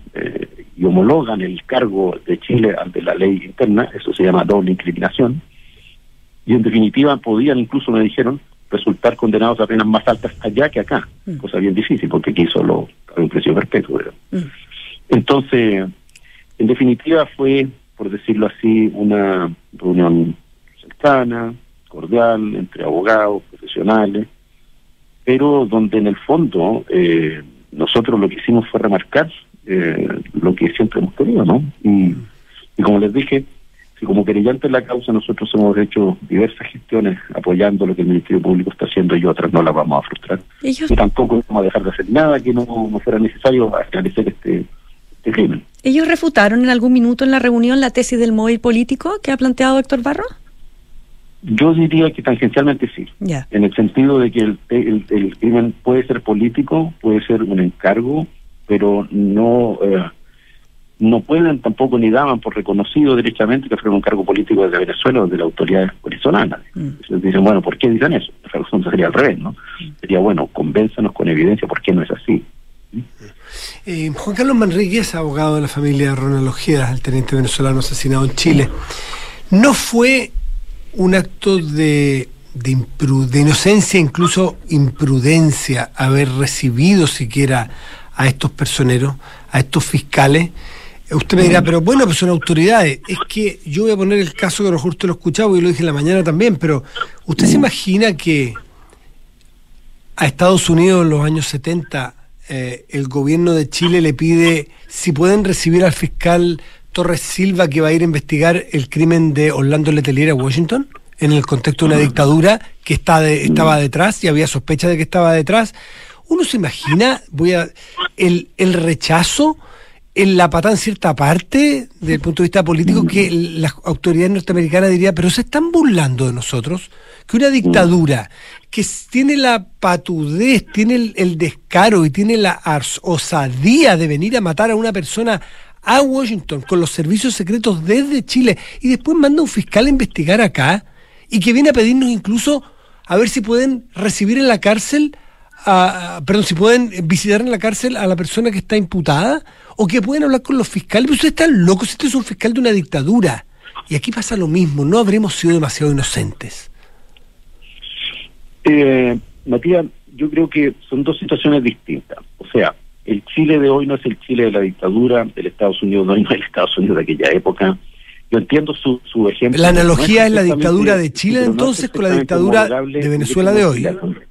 Speaker 5: y homologan el cargo de Chile ante la ley interna, eso se llama doble incriminación, y en definitiva podían, incluso me dijeron, resultar condenados a penas más altas allá que acá, cosa bien difícil, porque aquí solo hay un precio perpetuo. Entonces, en definitiva fue, por decirlo así, una reunión cercana, cordial, entre abogados, profesionales, pero donde en el fondo nosotros lo que hicimos fue remarcar lo que siempre hemos querido, ¿no? Y como les dije, si como querellantes en la causa nosotros hemos hecho diversas gestiones apoyando lo que el Ministerio Público está haciendo y otras no las vamos a frustrar. Y tampoco vamos a dejar de hacer nada que no fuera necesario esclarecer este crimen.
Speaker 3: ¿Ellos refutaron en algún minuto en la reunión la tesis del móvil político que ha planteado Héctor Barros?
Speaker 5: Yo diría que tangencialmente sí, en el sentido de que el crimen puede ser político, puede ser un encargo, pero no pueden tampoco ni daban por reconocido derechamente que fuera un cargo político desde Venezuela o de las autoridades venezolanas. Entonces dicen, bueno, ¿por qué dicen eso? La razón sería al revés, ¿no? Sería, bueno, convénzanos con evidencia por qué no es así.
Speaker 2: Juan Carlos Manríquez, abogado de la familia Ronald Ojeda, el teniente venezolano asesinado en Chile, ¿no fue un acto de inocencia, incluso imprudencia, haber recibido siquiera a estos personeros, a estos fiscales? Usted me dirá, pero bueno, pues son autoridades. Es que yo voy a poner el caso que a lo mejor usted lo escuchaba y lo dije en la mañana también, pero ¿usted se imagina que a Estados Unidos en los años 70 el gobierno de Chile le pide si pueden recibir al fiscal Torres Silva que va a ir a investigar el crimen de Orlando Letelier a Washington, en el contexto de una dictadura que estaba detrás y había sospecha de que estaba detrás? Uno se imagina el rechazo, la patada en cierta parte desde el punto de vista político, que las autoridades norteamericanas dirían, pero se están burlando de nosotros, que una dictadura que tiene la patudez, tiene el descaro y tiene la osadía de venir a matar a una persona a Washington con los servicios secretos desde Chile y después manda un fiscal a investigar acá y que viene a pedirnos incluso a ver si pueden recibir en la cárcel, si pueden visitar en la cárcel a la persona que está imputada, o que pueden hablar con los fiscales. Pero ustedes están locos, este es un fiscal de una dictadura. Y aquí pasa lo mismo, no habremos sido demasiado inocentes.
Speaker 5: Matías, yo creo que son dos situaciones distintas. O sea, el Chile de hoy no es el Chile de la dictadura, del Estados Unidos de hoy no es el Estados Unidos de aquella época. Yo entiendo su ejemplo.
Speaker 2: La analogía es la dictadura de Chile de entonces con la dictadura de Venezuela de hoy.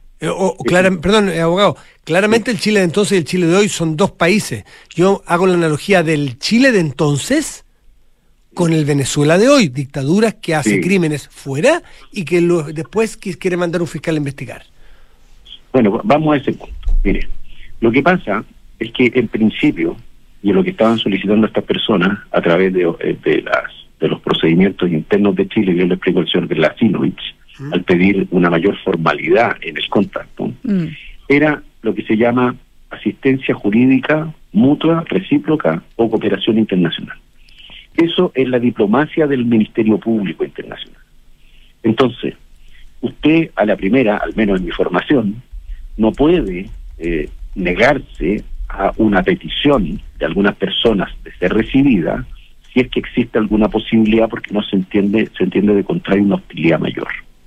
Speaker 2: Abogado, claramente el Chile de entonces y el Chile de hoy son dos países. Yo hago la analogía del Chile de entonces con el Venezuela de hoy, dictaduras que hace crímenes fuera y que después quiere mandar un fiscal a investigar.
Speaker 5: Bueno, vamos a ese punto. Mire, lo que pasa es que en principio, y lo que estaban solicitando estas personas a través de los procedimientos internos de Chile, yo le explico al señor Velasinovich, al pedir una mayor formalidad en el contacto, era lo que se llama asistencia jurídica mutua, recíproca o cooperación internacional. Eso es la diplomacia del Ministerio Público Internacional. Entonces, usted a la primera, al menos en mi formación, no puede negarse a una petición de algunas personas de ser recibida si es que existe alguna posibilidad, porque no se entiende de contrario una hostilidad mayor.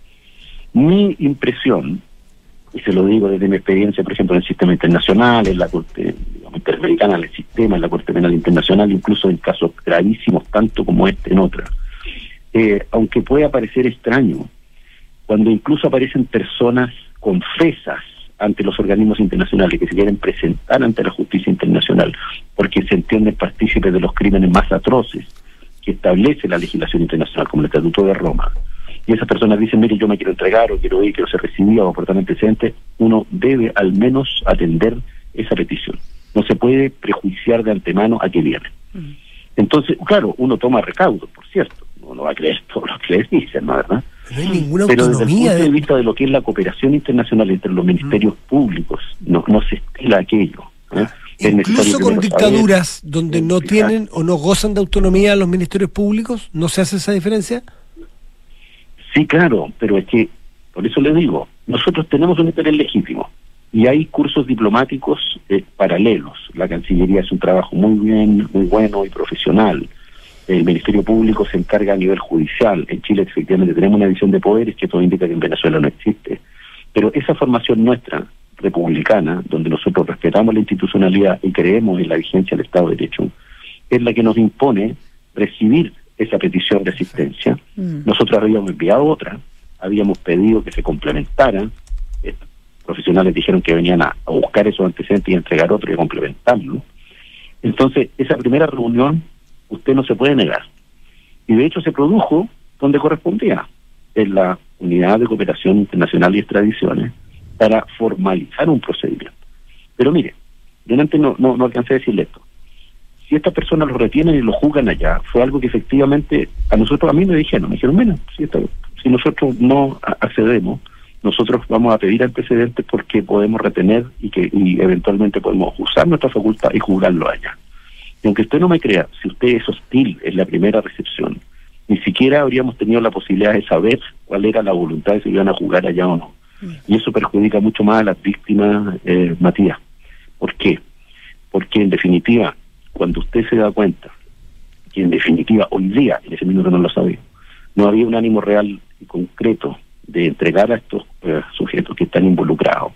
Speaker 5: Mi impresión, y se lo digo desde mi experiencia, por ejemplo, en el sistema internacional, en la Corte Interamericana, en el sistema, en la Corte Penal Internacional, incluso en casos gravísimos, tanto como en otras, aunque pueda parecer extraño, cuando incluso aparecen personas confesas ante los organismos internacionales que se quieren presentar ante la justicia internacional porque se entienden partícipes de los crímenes más atroces que establece la legislación internacional, como el Estatuto de Roma, y esas personas dicen, mire, yo me quiero entregar o quiero ir, quiero ser recibido o aportar presente, uno debe al menos atender esa petición. No se puede prejuiciar de antemano a qué viene. Entonces, claro, uno toma recaudos, por cierto, uno va a creer todo lo que les dicen, ¿no? ¿Verdad?
Speaker 2: No hay ninguna
Speaker 5: Pero
Speaker 2: autonomía.
Speaker 5: desde el punto de vista de lo que es la cooperación internacional entre los ministerios públicos, no se estila aquello.
Speaker 2: Incluso con dictaduras donde no tienen o no gozan de autonomía los ministerios públicos, ¿no se hace esa diferencia?
Speaker 5: Sí, claro, pero es que, por eso les digo, nosotros tenemos un interés legítimo y hay cursos diplomáticos paralelos. La Cancillería hace un trabajo muy bueno y profesional. El Ministerio Público se encarga a nivel judicial. En Chile efectivamente tenemos una división de poderes que todo indica que en Venezuela no existe. Pero esa formación nuestra, republicana, donde nosotros respetamos la institucionalidad y creemos en la vigencia del Estado de Derecho, es la que nos impone recibir esa petición de asistencia. Nosotros habíamos enviado otra, habíamos pedido que se complementara. Profesionales dijeron que venían a buscar esos antecedentes y a entregar otro y a complementarlo. Entonces, esa primera reunión usted no se puede negar. Y de hecho se produjo donde correspondía, en la Unidad de Cooperación Internacional y Extradiciones, para formalizar un procedimiento. Pero mire, delante no alcancé a decirle esto. Si estas personas lo retienen y lo juzgan allá, fue algo que efectivamente a mí me dijeron, bueno, si nosotros no accedemos, nosotros vamos a pedir antecedentes porque podemos retener y eventualmente podemos usar nuestra facultad y juzgarlo allá. Y aunque usted no me crea, si usted es hostil en la primera recepción, ni siquiera habríamos tenido la posibilidad de saber cuál era la voluntad de si iban a jugar allá o no. Y eso perjudica mucho más a las víctimas, Matías. ¿Por qué? Porque en definitiva, cuando usted se da cuenta que en definitiva hoy día, en ese minuto no lo sabía, no había un ánimo real y concreto de entregar a estos sujetos que están involucrados,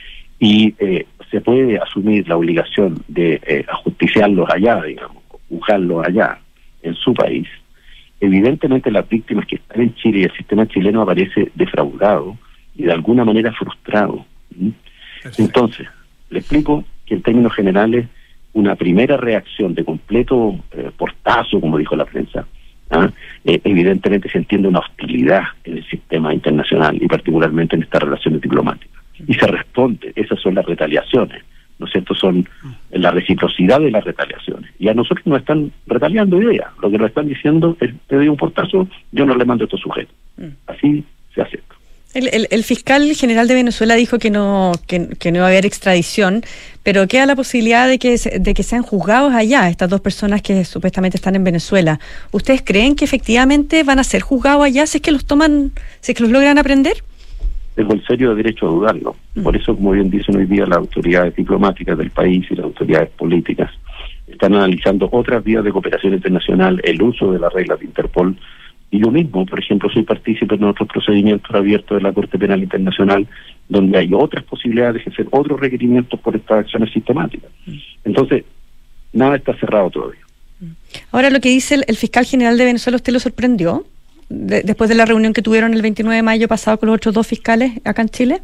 Speaker 5: y se puede asumir la obligación de ajusticiarlos allá, digamos, juzgarlos allá, en su país, evidentemente las víctimas que están en Chile y el sistema chileno aparece defraudado y de alguna manera frustrado. Entonces, le explico que en términos generales, una primera reacción de completo portazo, como dijo la prensa, evidentemente se entiende una hostilidad en el sistema internacional y particularmente en estas relaciones diplomáticas. Y se responde, esas son las retaliaciones, ¿no es cierto? Son la reciprocidad de las retaliaciones. Y a nosotros nos están retaliando hoy día. Lo que nos están diciendo es, te doy un portazo, yo no le mando a estos sujetos. Así se hace esto.
Speaker 3: El fiscal general de Venezuela dijo que no iba a haber extradición, pero queda la posibilidad de que sean juzgados allá, estas dos personas que supuestamente están en Venezuela. ¿Ustedes creen que efectivamente van a ser juzgados allá si es que los logran aprender?
Speaker 5: Tengo el serio derecho a dudarlo. Por eso, como bien dicen hoy día las autoridades diplomáticas del país y las autoridades políticas, están analizando otras vías de cooperación internacional, el uso de las reglas de Interpol. Y yo mismo, por ejemplo, soy partícipe en otros procedimientos abiertos de la Corte Penal Internacional, donde hay otras posibilidades de ejercer otros requerimientos por estas acciones sistemáticas. Entonces, nada está cerrado todavía.
Speaker 3: Ahora, lo que dice el fiscal general de Venezuela, ¿usted lo sorprendió? Después de la reunión que tuvieron el 29 de mayo pasado con los otros dos fiscales acá en Chile.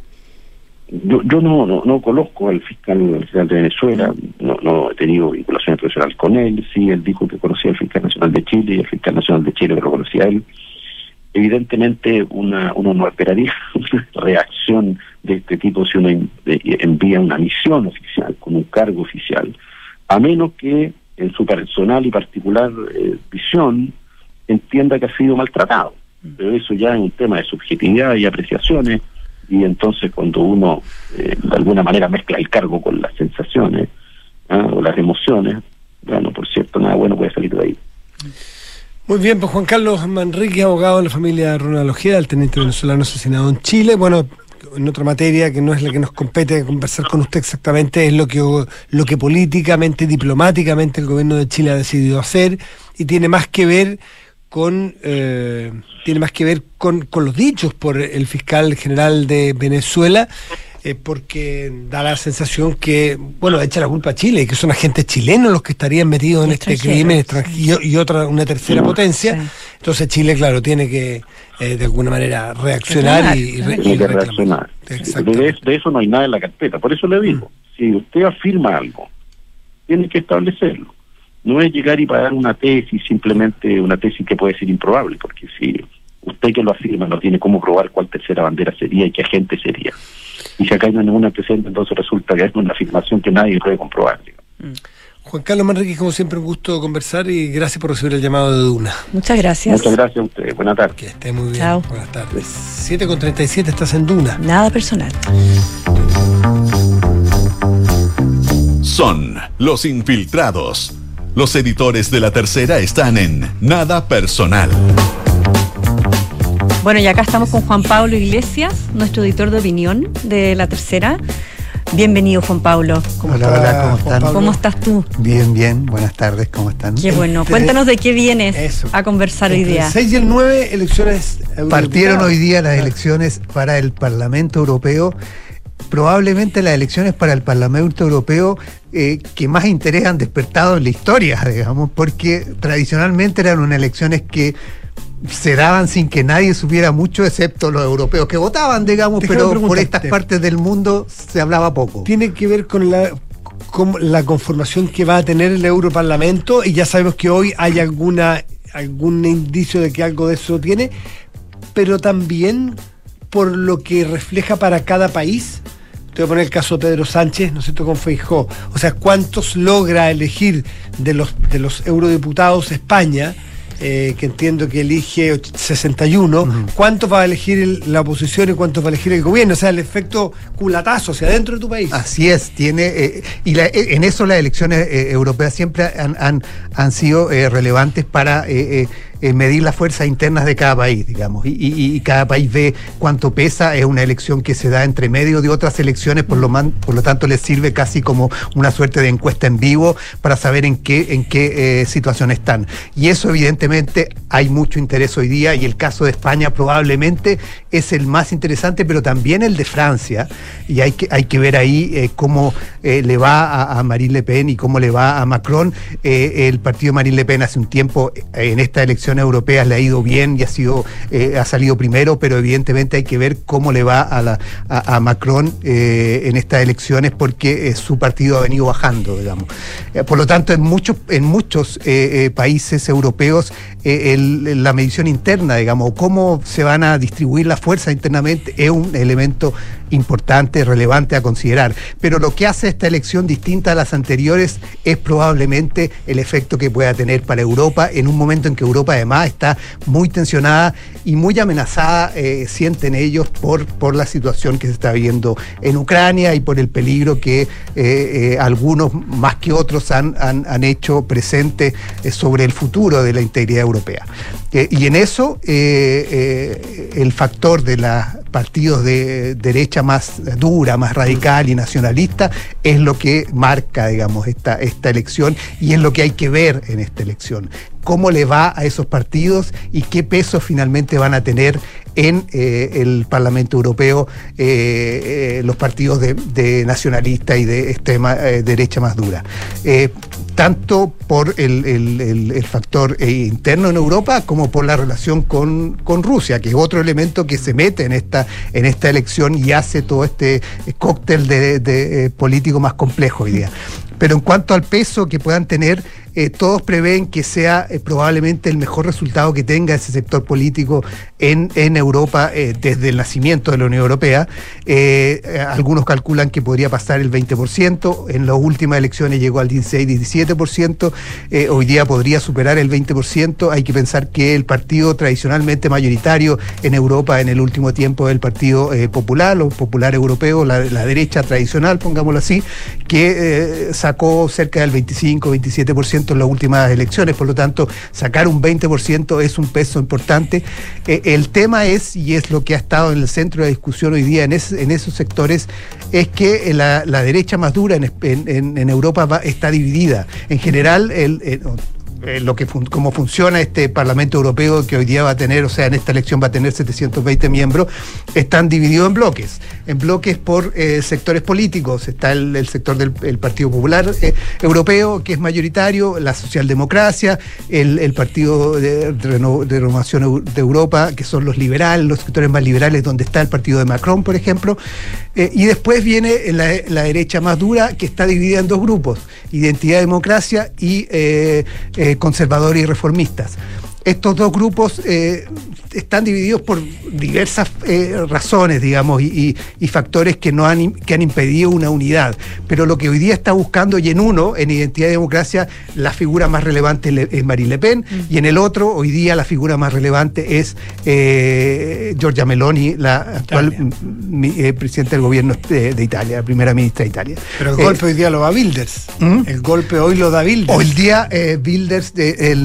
Speaker 5: Yo no conozco al fiscal general de Venezuela, no he tenido vinculación profesional con él. Sí, él dijo que conocía al fiscal nacional de Chile y el fiscal nacional de Chile que lo conocía a él. Evidentemente uno no esperaría una reacción de este tipo si uno envía una misión oficial con un cargo oficial, a menos que en su personal y particular visión entienda que ha sido maltratado. Pero eso ya es un tema de subjetividad y apreciaciones. Y entonces cuando uno de alguna manera mezcla el cargo con las sensaciones o las emociones, bueno, por cierto, nada bueno puede salir de ahí.
Speaker 2: Muy bien, pues Juan Carlos Manrique, abogado de la familia Ronald Ojeda, el teniente venezolano asesinado en Chile. Bueno, en otra materia que no es la que nos compete conversar con usted exactamente, es lo que políticamente, diplomáticamente el gobierno de Chile ha decidido hacer, y tiene más que ver con los dichos por el fiscal general de Venezuela, porque da la sensación que, echa la culpa a Chile, que son agentes chilenos los que estarían metidos en este crimen y una tercera potencia. Sí. Entonces Chile, claro, tiene que de alguna manera reaccionar y
Speaker 5: reaccionar. De eso no hay nada en la carpeta. Por eso le digo, si usted afirma algo, tiene que establecerlo. No es llegar y pagar una tesis, simplemente una tesis que puede ser improbable, porque si usted que lo afirma no tiene cómo probar cuál tercera bandera sería y qué agente sería. Y si acá no hay ningún antecedente, entonces resulta que es una afirmación que nadie puede comprobar.
Speaker 2: Juan Carlos Manrique, como siempre, un gusto conversar y gracias por recibir el llamado de Duna.
Speaker 3: Muchas gracias.
Speaker 5: Muchas gracias a ustedes. Buenas tardes.
Speaker 2: Que esté muy bien.
Speaker 3: Chao.
Speaker 2: Buenas tardes. 7:37, estás en Duna.
Speaker 3: Nada personal.
Speaker 1: Son los infiltrados. Los editores de La Tercera están en Nada Personal.
Speaker 3: Bueno, y acá estamos con Juan Pablo Iglesias, nuestro editor de opinión de La Tercera. Bienvenido, Juan Pablo.
Speaker 6: Hola, ¿cómo están?
Speaker 3: ¿Cómo estás tú?
Speaker 6: Bien, buenas tardes, ¿cómo están?
Speaker 3: Qué bueno, cuéntanos de qué vienes a conversar hoy día.
Speaker 2: El 6 y el 9, elecciones europeas.
Speaker 6: Partieron hoy día las elecciones para el Parlamento Europeo. Probablemente las elecciones para el Parlamento Europeo que más interés han despertado en la historia, digamos, porque tradicionalmente eran unas elecciones que se daban sin que nadie supiera mucho, excepto los europeos que votaban, digamos, pero por estas partes del mundo se hablaba poco.
Speaker 2: Tiene que ver con la conformación que va a tener el Europarlamento, y ya sabemos que hoy hay algún indicio de que algo de eso tiene, pero también por lo que refleja para cada país. Te voy a poner el caso de Pedro Sánchez, ¿no es cierto?, con Feijóo. O sea, ¿cuántos logra elegir de los eurodiputados España? Que entiendo que elige 61, ¿cuántos va a elegir la oposición y cuántos va a elegir el gobierno? O sea, el efecto culatazo hacia adentro de tu país.
Speaker 6: Así es, en eso las elecciones europeas siempre han sido relevantes para medir las fuerzas internas de cada país, digamos, y cada país ve cuánto pesa. Es una elección que se da entre medio de otras elecciones, por lo tanto les sirve casi como una suerte de encuesta en vivo para saber en qué situación están. Y eso evidentemente hay mucho interés hoy día, y el caso de España probablemente es el más interesante, pero también el de Francia, y hay que ver ahí cómo le va a Marine Le Pen y cómo le va a Macron. El partido de Marine Le Pen hace un tiempo en estas elecciones europeas le ha ido bien y ha salido primero, pero evidentemente hay que ver cómo le va a Macron en estas elecciones, porque su partido ha venido bajando, digamos. Por lo tanto, en muchos países europeos la medición interna, digamos, cómo se van a distribuir las fuerzas internamente, es un elemento importante, relevante a considerar. Pero lo que hace esta elección distinta a las anteriores es probablemente el efecto que pueda tener para Europa, en un momento en que Europa además está muy tensionada y muy amenazada, sienten ellos, por la situación que se está viendo en Ucrania y por el peligro que algunos más que otros han hecho presente sobre el futuro de la integridad europea. Y en eso el factor de los partidos de derecha más dura, más radical y nacionalista es lo que marca, digamos, esta elección, y es lo que hay que ver en esta elección. Cómo le va a esos partidos y qué peso finalmente van a tener en el Parlamento Europeo los partidos de nacionalista y de extrema derecha más dura. Tanto por el factor interno en Europa como por la relación con Rusia, que es otro elemento que se mete en esta elección y hace todo este cóctel de político más complejo hoy día. Pero en cuanto al peso que puedan tener, todos prevén que sea probablemente el mejor resultado que tenga ese sector político en Europa desde el nacimiento de la Unión Europea. Algunos calculan que podría pasar el 20%, en las últimas elecciones llegó al 16-17%, hoy día podría superar el 20%. Hay que pensar que el partido tradicionalmente mayoritario en Europa en el último tiempo es el Partido Popular, o Popular Europeo, la derecha tradicional, pongámoslo así, que sacó cerca del 25-27% en las últimas elecciones. Por lo tanto, sacar un 20% es un peso importante. El tema es, y es lo que ha estado en el centro de la discusión hoy día en esos sectores, es que la derecha más dura en Europa está dividida. En general, cómo funciona este Parlamento Europeo, que hoy día va a tener, o sea, en esta elección va a tener 720 miembros, están divididos en bloques por sectores políticos. Está el sector del Partido Popular Europeo, que es mayoritario, la socialdemocracia, el Partido de Renovación de Europa, que son los liberales, los sectores más liberales, donde está el partido de Macron, por ejemplo, y después viene la derecha más dura, que está dividida en dos grupos: Identidad, Democracia y conservadores y reformistas. Estos dos grupos están divididos por diversas razones, digamos, y factores que han impedido una unidad. Pero lo que hoy día está buscando, y en Identidad y Democracia, la figura más relevante es Marine Le Pen, y en el otro, hoy día, la figura más relevante es Giorgia Meloni, la actual presidenta del gobierno de Italia, la primera ministra de Italia.
Speaker 2: Pero el golpe hoy día lo da Wilders. El golpe hoy lo da Wilders.
Speaker 6: Hoy día Wilders,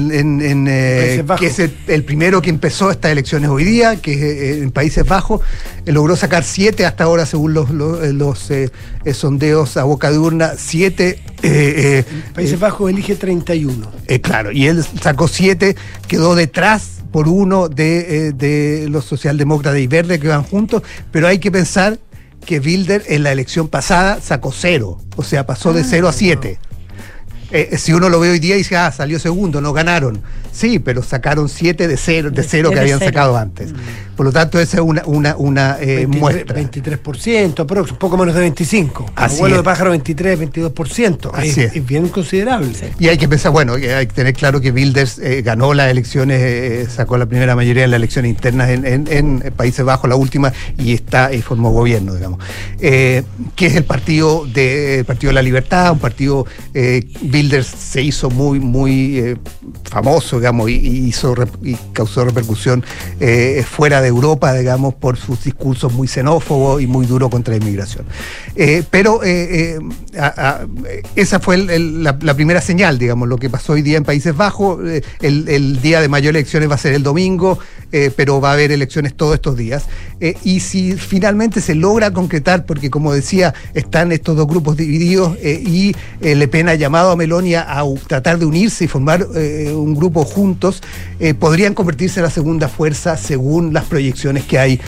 Speaker 6: que es el primero que empezó estas elecciones hoy día, que en Países Bajos, logró sacar 7 hasta ahora, según los sondeos a boca de urna, 7.
Speaker 2: Países Bajos elige 31.
Speaker 6: Claro, y él sacó 7, quedó detrás por uno de los socialdemócratas y verdes, que van juntos, pero hay que pensar que Wilders en la elección pasada sacó 0, o sea, pasó de 0 a 7. Si uno lo ve hoy día y dice, salió segundo, no ganaron. Sí, pero sacaron 7 de cero que habían sacado antes. Por lo tanto, esa es una
Speaker 2: 23,
Speaker 6: muestra.
Speaker 2: 23%, poco menos de 25%.
Speaker 6: Así
Speaker 2: Vuelo
Speaker 6: es.
Speaker 2: de pájaro 23, 22%.
Speaker 6: Así es.
Speaker 2: Es bien considerable.
Speaker 6: Y hay que pensar, bueno, hay que tener claro que Wilders ganó las elecciones, sacó la primera mayoría en las elecciones internas en Países Bajos, la última, y formó gobierno, digamos. Que es el partido de la Libertad, un partido, Wilders se hizo muy famoso, digamos, y causó repercusión fuera de Europa, digamos, por sus discursos muy xenófobos y muy duros contra la inmigración. Pero esa fue la primera señal, digamos, lo que pasó hoy día en Países Bajos. El día de mayor elecciones va a ser el domingo, pero va a haber elecciones todos estos días. Y si finalmente se logra concretar, porque como decía, están estos dos grupos divididos y Le Pen ha llamado a Meloni a tratar de unirse y formar un grupo juntos, podrían convertirse en la segunda fuerza según las proyecciones que hay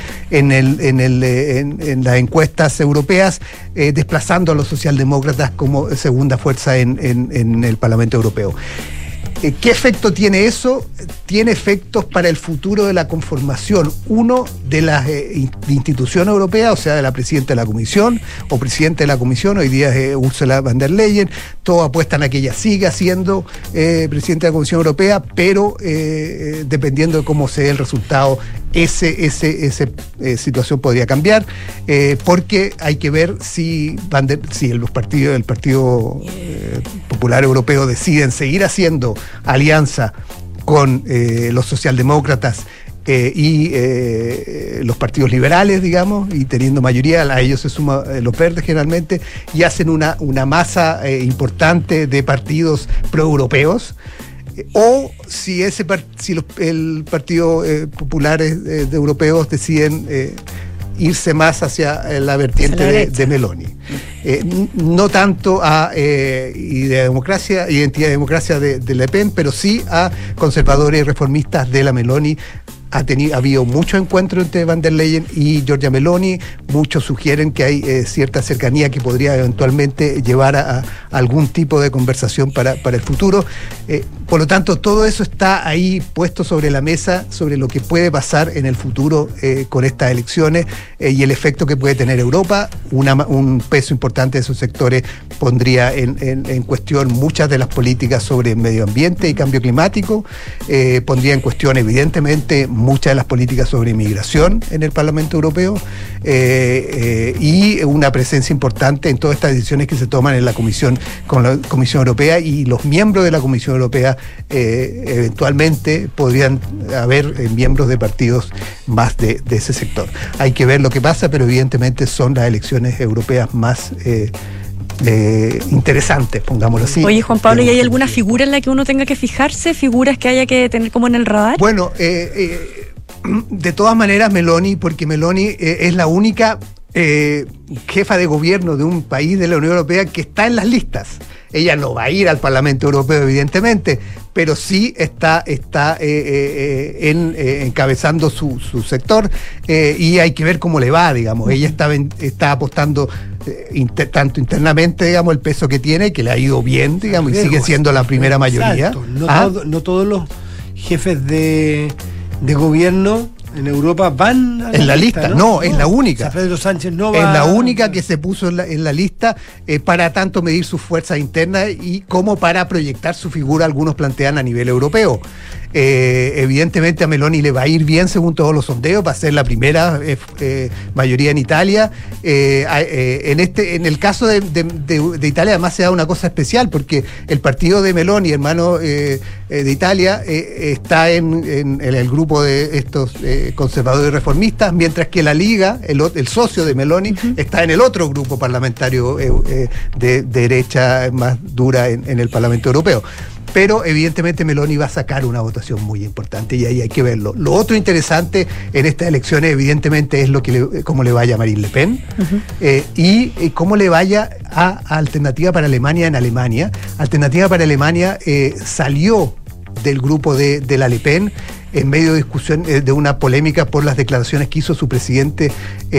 Speaker 6: en las encuestas europeas, desplazando a los socialdemócratas como segunda fuerza en el Parlamento Europeo. ¿Qué efecto tiene eso? Tiene efectos para el futuro de la conformación, uno, de las instituciones europeas, o sea, de la presidenta de la Comisión o presidente de la Comisión, hoy día es Ursula von der Leyen, todos apuestan a que ella siga siendo presidenta de la Comisión Europea, pero dependiendo de cómo se dé el resultado, esa situación podría cambiar, porque hay que ver si el Partido Popular Europeo deciden seguir haciendo alianza con los socialdemócratas y los partidos liberales, digamos, y teniendo mayoría, a ellos se suman los verdes generalmente, y hacen una masa importante de partidos proeuropeos. O si el Partido Populares de Europeos deciden irse más hacia la vertiente de Meloni. No tanto a identidad de democracia de Le Pen, pero sí a conservadores y reformistas de la Meloni. Ha habido muchos encuentros entre Von der Leyen y Giorgia Meloni. Muchos sugieren que hay cierta cercanía que podría eventualmente llevar a algún tipo de conversación para el futuro. Por lo tanto, todo eso está ahí puesto sobre la mesa, sobre lo que puede pasar en el futuro con estas elecciones y el efecto que puede tener Europa. Un peso importante de esos sectores pondría en cuestión muchas de las políticas sobre medio ambiente y cambio climático. Pondría en cuestión, evidentemente, muchas de las políticas sobre inmigración en el Parlamento Europeo y una presencia importante en todas estas decisiones que se toman en la Comisión, con la Comisión Europea, y los miembros de la Comisión Europea eventualmente podrían haber miembros de partidos más de ese sector. Hay que ver lo que pasa, pero evidentemente son las elecciones europeas más interesantes, pongámoslo así.
Speaker 3: Oye, Juan Pablo, ¿y hay alguna figura en la que uno tenga que fijarse? ¿Figuras que haya que tener como en el radar?
Speaker 6: Bueno, de todas maneras Meloni, porque Meloni es la única jefa de gobierno de un país de la Unión Europea que está en las listas. Ella no va a ir al Parlamento Europeo, evidentemente, pero sí está encabezando su sector, y hay que ver cómo le va, digamos. Ella está apostando tanto internamente, digamos, el peso que tiene, que le ha ido bien, digamos, y sigue siendo la primera mayoría.
Speaker 2: No todos los jefes de gobierno en Europa van a
Speaker 6: en la lista, no, es la única.
Speaker 2: O sea, Pedro Sánchez no va.
Speaker 6: Es la única que se puso en la lista para tanto medir sus fuerzas internas y como para proyectar su figura, algunos plantean, a nivel europeo. Evidentemente a Meloni le va a ir bien según todos los sondeos, va a ser la primera mayoría en Italia. En el caso de Italia además se da una cosa especial, porque el partido de Meloni, hermano de Italia, está en el grupo de estos conservadores y reformistas, mientras que la Liga, el socio de Meloni, está en el otro grupo parlamentario de derecha más dura en el Parlamento Europeo. Pero evidentemente Meloni va a sacar una votación muy importante y ahí hay que verlo. Lo otro interesante en estas elecciones evidentemente es cómo le vaya a Marine Le Pen, y cómo le vaya a Alternativa para Alemania en Alemania. Alternativa para Alemania salió del grupo de la Le Pen en medio de discusión, de una polémica por las declaraciones que hizo su presidente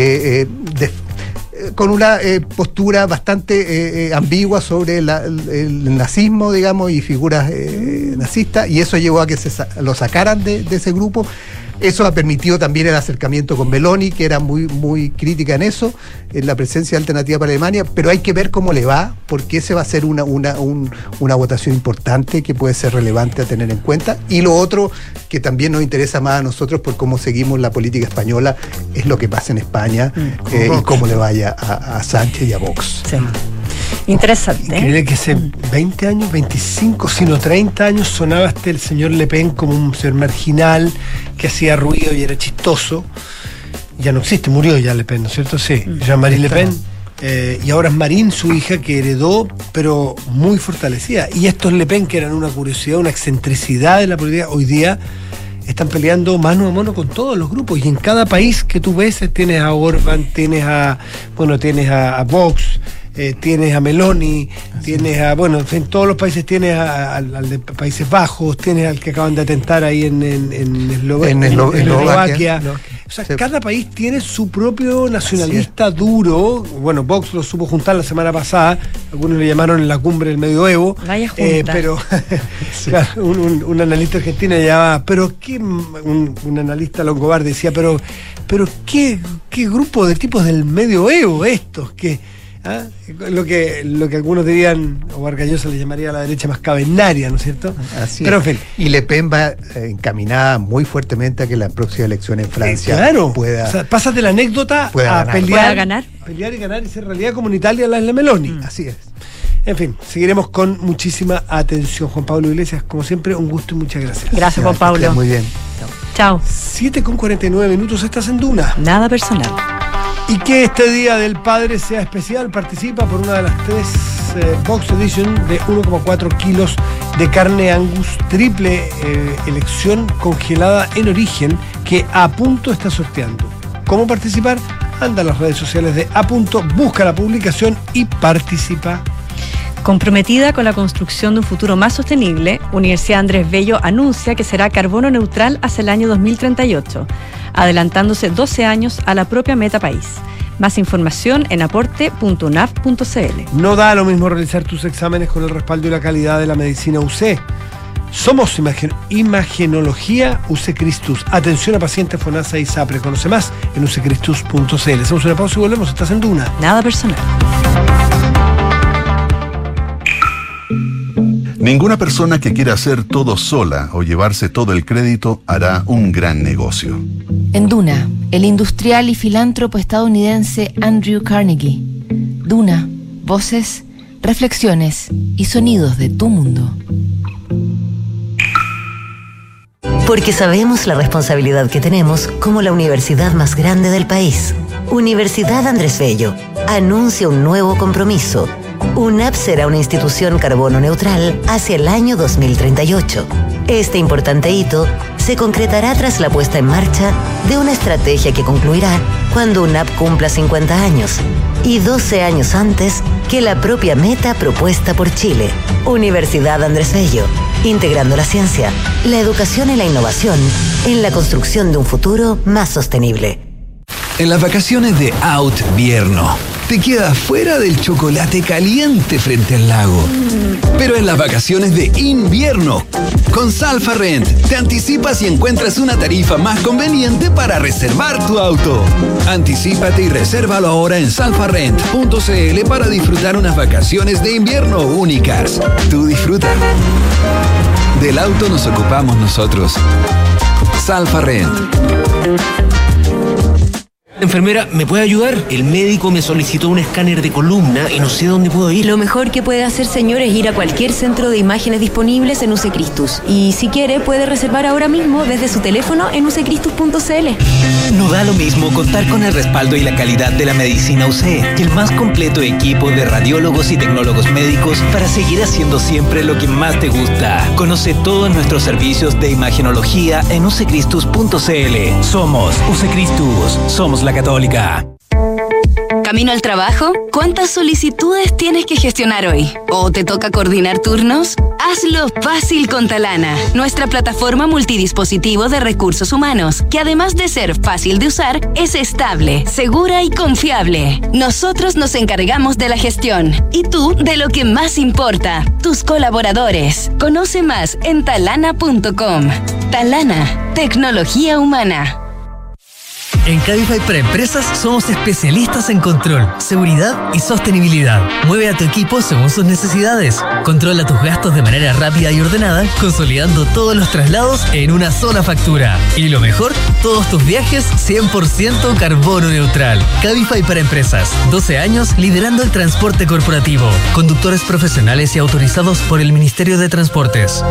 Speaker 6: con una postura bastante ambigua sobre el nazismo, digamos, y figuras nazistas, y eso llevó a que lo sacaran de ese grupo. Eso ha permitido también el acercamiento con Meloni, que era muy, muy crítica en eso, en la presencia de Alternativa para Alemania, pero hay que ver cómo le va, porque ese va a ser una votación importante que puede ser relevante a tener en cuenta. Y lo otro que también nos interesa más a nosotros por cómo seguimos la política española es lo que pasa en España y cómo le vaya a Sánchez y a Vox.
Speaker 3: Sí. Interesante.
Speaker 2: Increíble que hace 20 años, 25, sino 30 años sonaba el señor Le Pen como un ser marginal que hacía ruido y era chistoso. Ya no existe, murió ya Le Pen, ¿no es cierto? Sí, Jean-Marie Le Pen. Y ahora es Marine, su hija, que heredó, pero muy fortalecida. Y estos Le Pen, que eran una curiosidad, una excentricidad de la política, hoy día están peleando mano a mano con todos los grupos. Y en cada país que tú ves, tienes a Orbán, tienes a Vox, tienes a Meloni, tienes a, en todos los países tienes al de Países Bajos, tienes al que acaban de atentar ahí en Eslovaquia. O sea, sí. Cada país tiene su propio nacionalista duro. Bueno, Vox lo supo juntar la semana pasada, algunos le llamaron la cumbre del medioevo.
Speaker 3: Vaya junta.
Speaker 2: Pero claro, un analista argentino llamaba, un analista longobardo decía, pero qué grupo de tipos del medioevo estos, lo que algunos dirían, o Vargas Llosa le llamaría a la derecha más cavernaria, ¿no es cierto?
Speaker 6: Así
Speaker 2: pero
Speaker 6: es. En fin. Y Le Pen va encaminada muy fuertemente a que la próxima elección en Francia pueda...
Speaker 2: O sea, pasas de la anécdota a
Speaker 3: ganar.
Speaker 2: Pelear y ganar y ser realidad como en Italia la Meloni.
Speaker 6: Así es.
Speaker 2: En fin, seguiremos con muchísima atención. Juan Pablo Iglesias, como siempre, un gusto y muchas gracias.
Speaker 3: Gracias, Juan Pablo.
Speaker 6: Muy bien.
Speaker 3: Chao.
Speaker 2: 7:49, estás en Duna.
Speaker 3: Nada personal.
Speaker 2: Y que este Día del Padre sea especial, participa por una de las 3 Box Edition de 1,4 kilos de carne Angus, triple elección congelada en origen, que A Punto está sorteando. ¿Cómo participar? Anda a las redes sociales de A Punto, busca la publicación y participa.
Speaker 3: Comprometida con la construcción de un futuro más sostenible, Universidad Andrés Bello anuncia que será carbono neutral hacia el año 2038, adelantándose 12 años a la propia meta país. Más información en aporte.unap.cl.
Speaker 2: No da lo mismo realizar tus exámenes con el respaldo y la calidad de la medicina UC. Somos Imagenología UC Cristus. Atención a pacientes FONASA y SAPRE. Conoce más en uccristus.cl. Hacemos una pausa y volvemos. Estás en Duna.
Speaker 3: Nada personal.
Speaker 1: Ninguna persona que quiera hacer todo sola o llevarse todo el crédito hará un gran negocio.
Speaker 7: En Duna, el industrial y filántropo estadounidense Andrew Carnegie. Duna, voces, reflexiones y sonidos de tu mundo.
Speaker 8: Porque sabemos la responsabilidad que tenemos como la universidad más grande del país. Universidad Andrés Bello anuncia un nuevo compromiso. UNAP será una institución carbono neutral hacia el año 2038. Este importante hito se concretará tras la puesta en marcha de una estrategia que concluirá cuando UNAP cumpla 50 años y 12 años antes que la propia meta propuesta por Chile. Universidad Andrés Bello, integrando la ciencia, la educación y la innovación en la construcción de un futuro más sostenible.
Speaker 9: En las vacaciones de Outvierno, te quedas fuera del chocolate caliente frente al lago. Pero en las vacaciones de invierno, con Salfa Rent, te anticipas y encuentras una tarifa más conveniente para reservar tu auto. Anticípate y resérvalo ahora en salfarent.cl para disfrutar unas vacaciones de invierno únicas. Tú disfruta. Del auto nos ocupamos nosotros. Salfa Rent.
Speaker 10: Enfermera, ¿me puede ayudar? El médico me solicitó un escáner de columna y no sé dónde puedo ir.
Speaker 11: Lo mejor que puede hacer, señor, es ir a cualquier centro de imágenes disponibles en UC Cristus. Y si quiere, puede reservar ahora mismo desde su teléfono en uccristus.cl.
Speaker 10: No da lo mismo contar con el respaldo y la calidad de la medicina UC y el más completo equipo de radiólogos y tecnólogos médicos para seguir haciendo siempre lo que más te gusta. Conoce todos nuestros servicios de imagenología en uccristus.cl. Somos UC Cristus. Somos la Católica.
Speaker 12: ¿Camino al trabajo? ¿Cuántas solicitudes tienes que gestionar hoy? ¿O te toca coordinar turnos? Hazlo fácil con Talana, nuestra plataforma multidispositivo de recursos humanos, que además de ser fácil de usar, es estable, segura y confiable. Nosotros nos encargamos de la gestión y tú de lo que más importa, tus colaboradores. Conoce más en talana.com. Talana, tecnología humana.
Speaker 13: En Cabify para Empresas somos especialistas en control, seguridad y sostenibilidad. Mueve a tu equipo según sus necesidades. Controla tus gastos de manera rápida y ordenada, consolidando todos los traslados en una sola factura. Y lo mejor, todos tus viajes 100% carbono neutral. Cabify para Empresas, 12 años liderando el transporte corporativo. Conductores profesionales y autorizados por el Ministerio de Transportes.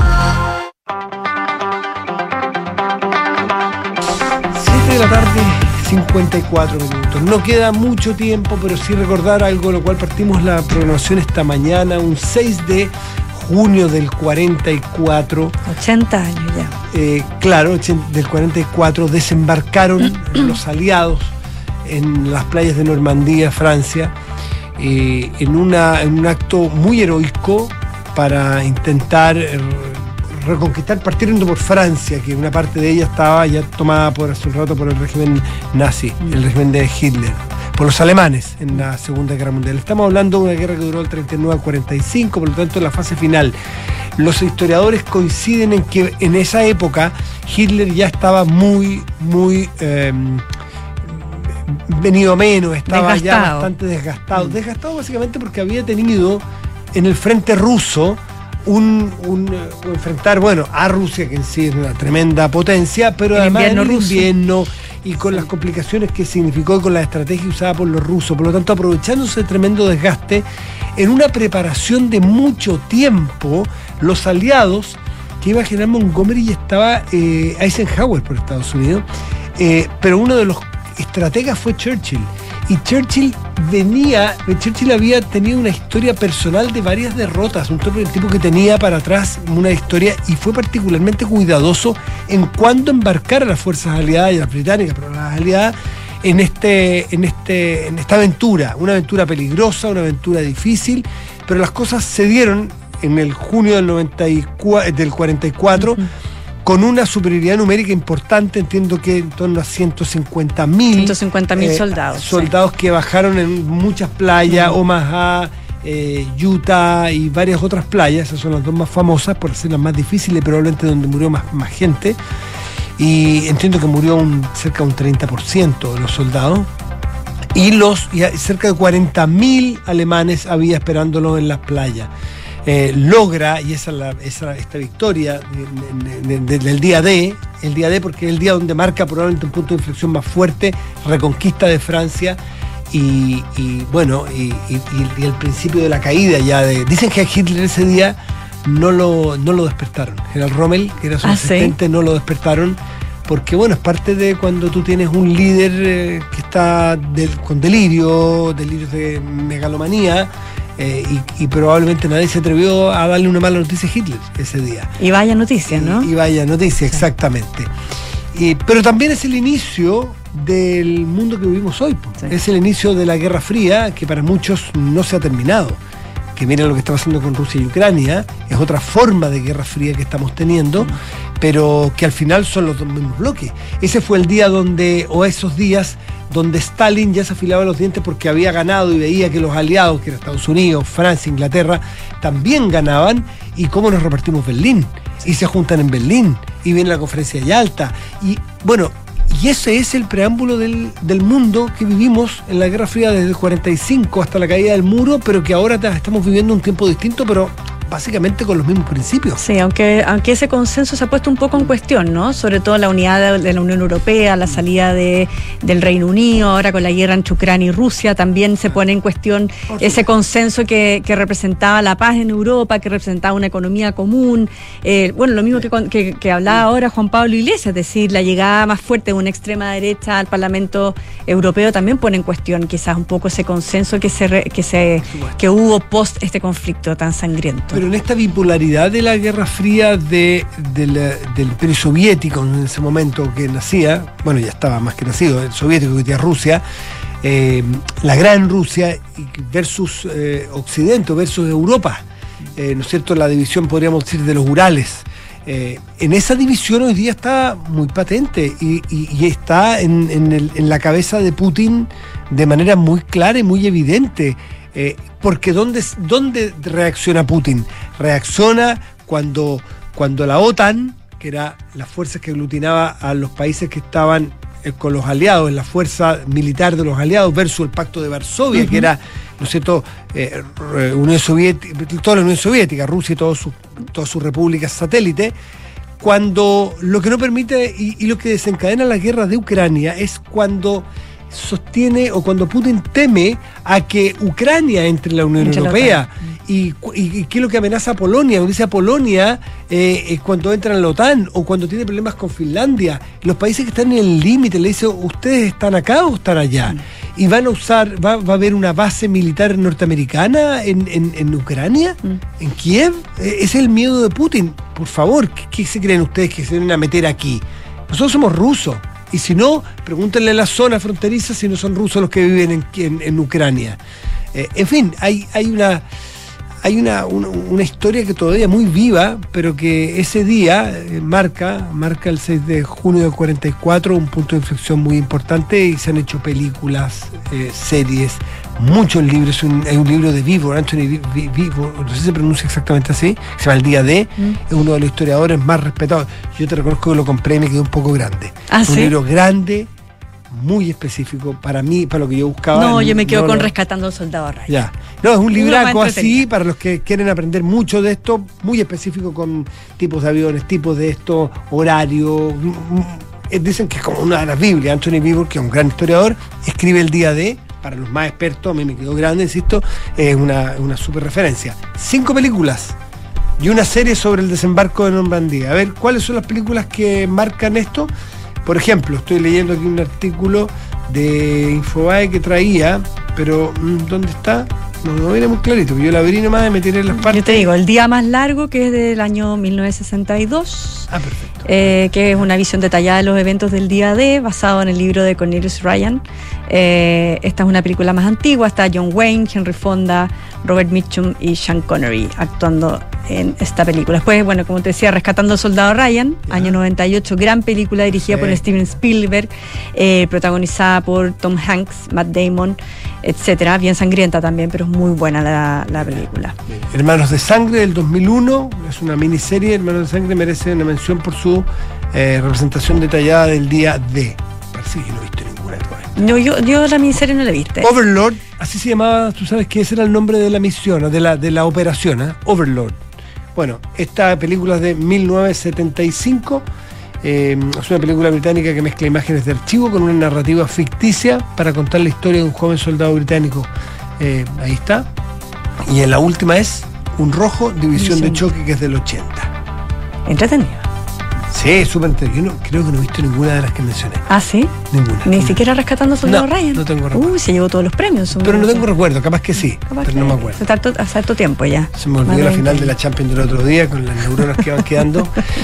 Speaker 2: 7:54 PM. No queda mucho tiempo, pero sí recordar algo, lo cual partimos la programación esta mañana, un 6 de junio del 44.
Speaker 3: 80 años ya.
Speaker 2: Claro, del 44 desembarcaron los aliados en las playas de Normandía, Francia, en un acto muy heroico para intentar reconquistar, partiendo por Francia, que una parte de ella estaba ya tomada por hace un rato por el régimen nazi, el régimen de Hitler, por los alemanes en la Segunda Guerra Mundial. Estamos hablando de una guerra que duró del 39 al 45, por lo tanto la fase final. Los historiadores coinciden en que en esa época Hitler ya estaba muy venido a menos, estaba desgastado. Ya bastante desgastado. Desgastado básicamente porque había tenido en el frente ruso enfrentar, a Rusia, que en sí es una tremenda potencia, pero además en el invierno y con las complicaciones que significó y con la estrategia usada por los rusos. Por lo tanto, aprovechándose de tremendo desgaste, en una preparación de mucho tiempo, los aliados, que iba a generar Montgomery y estaba Eisenhower por Estados Unidos, pero uno de los estrategas fue Churchill. Y Churchill había tenido una historia personal de varias derrotas, un tipo que tenía para atrás una historia, y fue particularmente cuidadoso en cuándo embarcar a las fuerzas aliadas y a las británicas, pero a las aliadas en esta aventura, una aventura peligrosa, una aventura difícil, pero las cosas se dieron en el junio del 44. Con una superioridad numérica importante, entiendo que en torno a 150.000
Speaker 3: soldados.
Speaker 2: Soldados que bajaron en muchas playas, Omaha, Utah y varias otras playas. Esas son las dos más famosas, por ser las más difíciles, probablemente donde murió más gente. Y entiendo que murió cerca de un 30% de los soldados. Y cerca de 40.000 alemanes había esperándolos en las playas. Logra, y esta victoria del día D, porque es el día donde marca probablemente un punto de inflexión más fuerte, reconquista de Francia y el principio de la caída ya dicen que a Hitler ese día no lo despertaron. General Rommel, que era su asistente, no lo despertaron, porque es parte de cuando tú tienes un líder que está con delirios de megalomanía. Y probablemente nadie se atrevió a darle una mala noticia a Hitler ese día.
Speaker 3: Y vaya noticia, ¿no?
Speaker 2: Y vaya noticia, exactamente. Pero también es el inicio del mundo que vivimos hoy. Sí. Es el inicio de la Guerra Fría, que para muchos no se ha terminado. Que miren lo que está pasando con Rusia y Ucrania, es otra forma de Guerra Fría que estamos teniendo, pero que al final son los dos mismos bloques. Ese fue el día esos días donde Stalin ya se afilaba los dientes porque había ganado y veía que los aliados, que eran Estados Unidos, Francia, Inglaterra, también ganaban, y cómo nos repartimos Berlín, y se juntan en Berlín, y viene la conferencia de Yalta, y ese es el preámbulo del mundo que vivimos en la Guerra Fría desde el 45 hasta la caída del muro, pero que ahora estamos viviendo un tiempo distinto, pero básicamente con los mismos principios.
Speaker 3: Sí, aunque ese consenso se ha puesto un poco en cuestión, ¿no? Sobre todo la unidad de la Unión Europea, la salida del Reino Unido, ahora con la guerra entre Ucrania y Rusia, también se pone en cuestión ese consenso que representaba la paz en Europa, que representaba una economía común. Lo mismo que hablaba ahora Juan Pablo Iglesias, es decir, la llegada más fuerte de una extrema derecha al Parlamento Europeo también pone en cuestión quizás un poco ese consenso que hubo post este conflicto tan sangriento.
Speaker 2: Pero en esta bipolaridad de la Guerra Fría del Imperio Soviético en ese momento que nacía, ya estaba más que nacido, el soviético que tenía Rusia, la gran Rusia versus Occidente, versus Europa, ¿no es cierto? La división, podríamos decir, de los Urales. En esa división hoy día está muy patente y está en la cabeza de Putin de manera muy clara y muy evidente. Porque ¿dónde reacciona Putin? Reacciona cuando la OTAN, que era las fuerzas que aglutinaba a los países que estaban con los aliados, en la fuerza militar de los aliados, versus el Pacto de Varsovia, que era, ¿no es cierto?, Unión Soviética, toda la Unión Soviética, Rusia y todas sus repúblicas satélites. Cuando lo que no permite y lo que desencadena la guerra de Ucrania es cuando sostiene o cuando Putin teme a que Ucrania entre en la Unión Europea. ¿Y qué es lo que amenaza a Polonia? Cuando dice a Polonia, cuando entra en la OTAN o cuando tiene problemas con Finlandia, los países que están en el límite le dicen, ¿ustedes están acá o están allá? Y van a usar, va a haber una base militar norteamericana en Ucrania, en Kiev. Ese es el miedo de Putin. Por favor, ¿qué se creen ustedes que se van a meter aquí? Nosotros somos rusos. Y si no, pregúntenle a las zonas fronterizas si no son rusos los que viven en Ucrania. En fin, hay una historia que todavía muy viva, pero que ese día marca el 6 de junio del 44 un punto de inflexión muy importante, y se han hecho películas, series, muchos libros. Hay un libro de Vivor, Anthony Vivor, no sé si se pronuncia exactamente así, se llama El Día D, es uno de los historiadores más respetados. Yo te reconozco que lo compré y me quedó un poco grande. Un libro grande, muy específico para mí, para lo que yo buscaba.
Speaker 3: No, yo me quedo con Rescatando al Soldado Ryan.
Speaker 2: Ya. No, es un libraco así para los que quieren aprender mucho de esto, muy específico, con tipos de aviones, tipos de esto, horario. Dicen que es como una de las Biblias. Anthony Vivor, que es un gran historiador, escribe El Día D. Para los más expertos, a mí me quedó grande, insisto, es una super referencia. 5 películas y una serie sobre el desembarco de Normandía. A ver, ¿cuáles son las películas que marcan esto? Por ejemplo, estoy leyendo aquí un artículo de Infobae que traía, pero ¿dónde está? No viene muy clarito, yo la abrí nomás y me tiré en las partes.
Speaker 3: Yo te digo, El Día Más Largo, que es del año 1962.
Speaker 2: Ah, perfecto.
Speaker 3: Que es una visión detallada de los eventos del día D, basado en el libro de Cornelius Ryan. Esta es una película más antigua, está John Wayne, Henry Fonda, Robert Mitchum y Sean Connery actuando en esta película. Después, bueno, como te decía, Rescatando al Soldado Ryan, año 98, gran película dirigida por Steven Spielberg, protagonizada por Tom Hanks, Matt Damon, etcétera, bien sangrienta también, pero es muy buena la película.
Speaker 2: Hermanos de Sangre del 2001, es una miniserie. Hermanos de Sangre merece una mención por su representación detallada del día D. Parece que no he visto ninguna todavía.
Speaker 3: No, yo la miniserie no la viste.
Speaker 2: Overlord, así se llamaba, tú sabes que ese era el nombre de la misión, de la operación, Overlord. Bueno, esta película es de 1975. Es una película británica que mezcla imágenes de archivo con una narrativa ficticia para contar la historia de un joven soldado británico. Ahí está. Y en la última es Un Rojo, División de Choque, que es del 80.
Speaker 3: Entretenida.
Speaker 2: Sí, súper entretenido. Creo que no he visto ninguna de las que mencioné.
Speaker 3: ¿Ah, sí?
Speaker 2: Ninguna.
Speaker 3: Ni siquiera Rescatando Soldado Ryan.
Speaker 2: No tengo recuerdo.
Speaker 3: Se llevó todos los premios.
Speaker 2: Pero no tengo recuerdo, capaz que sí, pero no me acuerdo.
Speaker 3: Hace harto tiempo ya.
Speaker 2: Se me olvidó la final de la Champions del otro día con las neuronas que van quedando.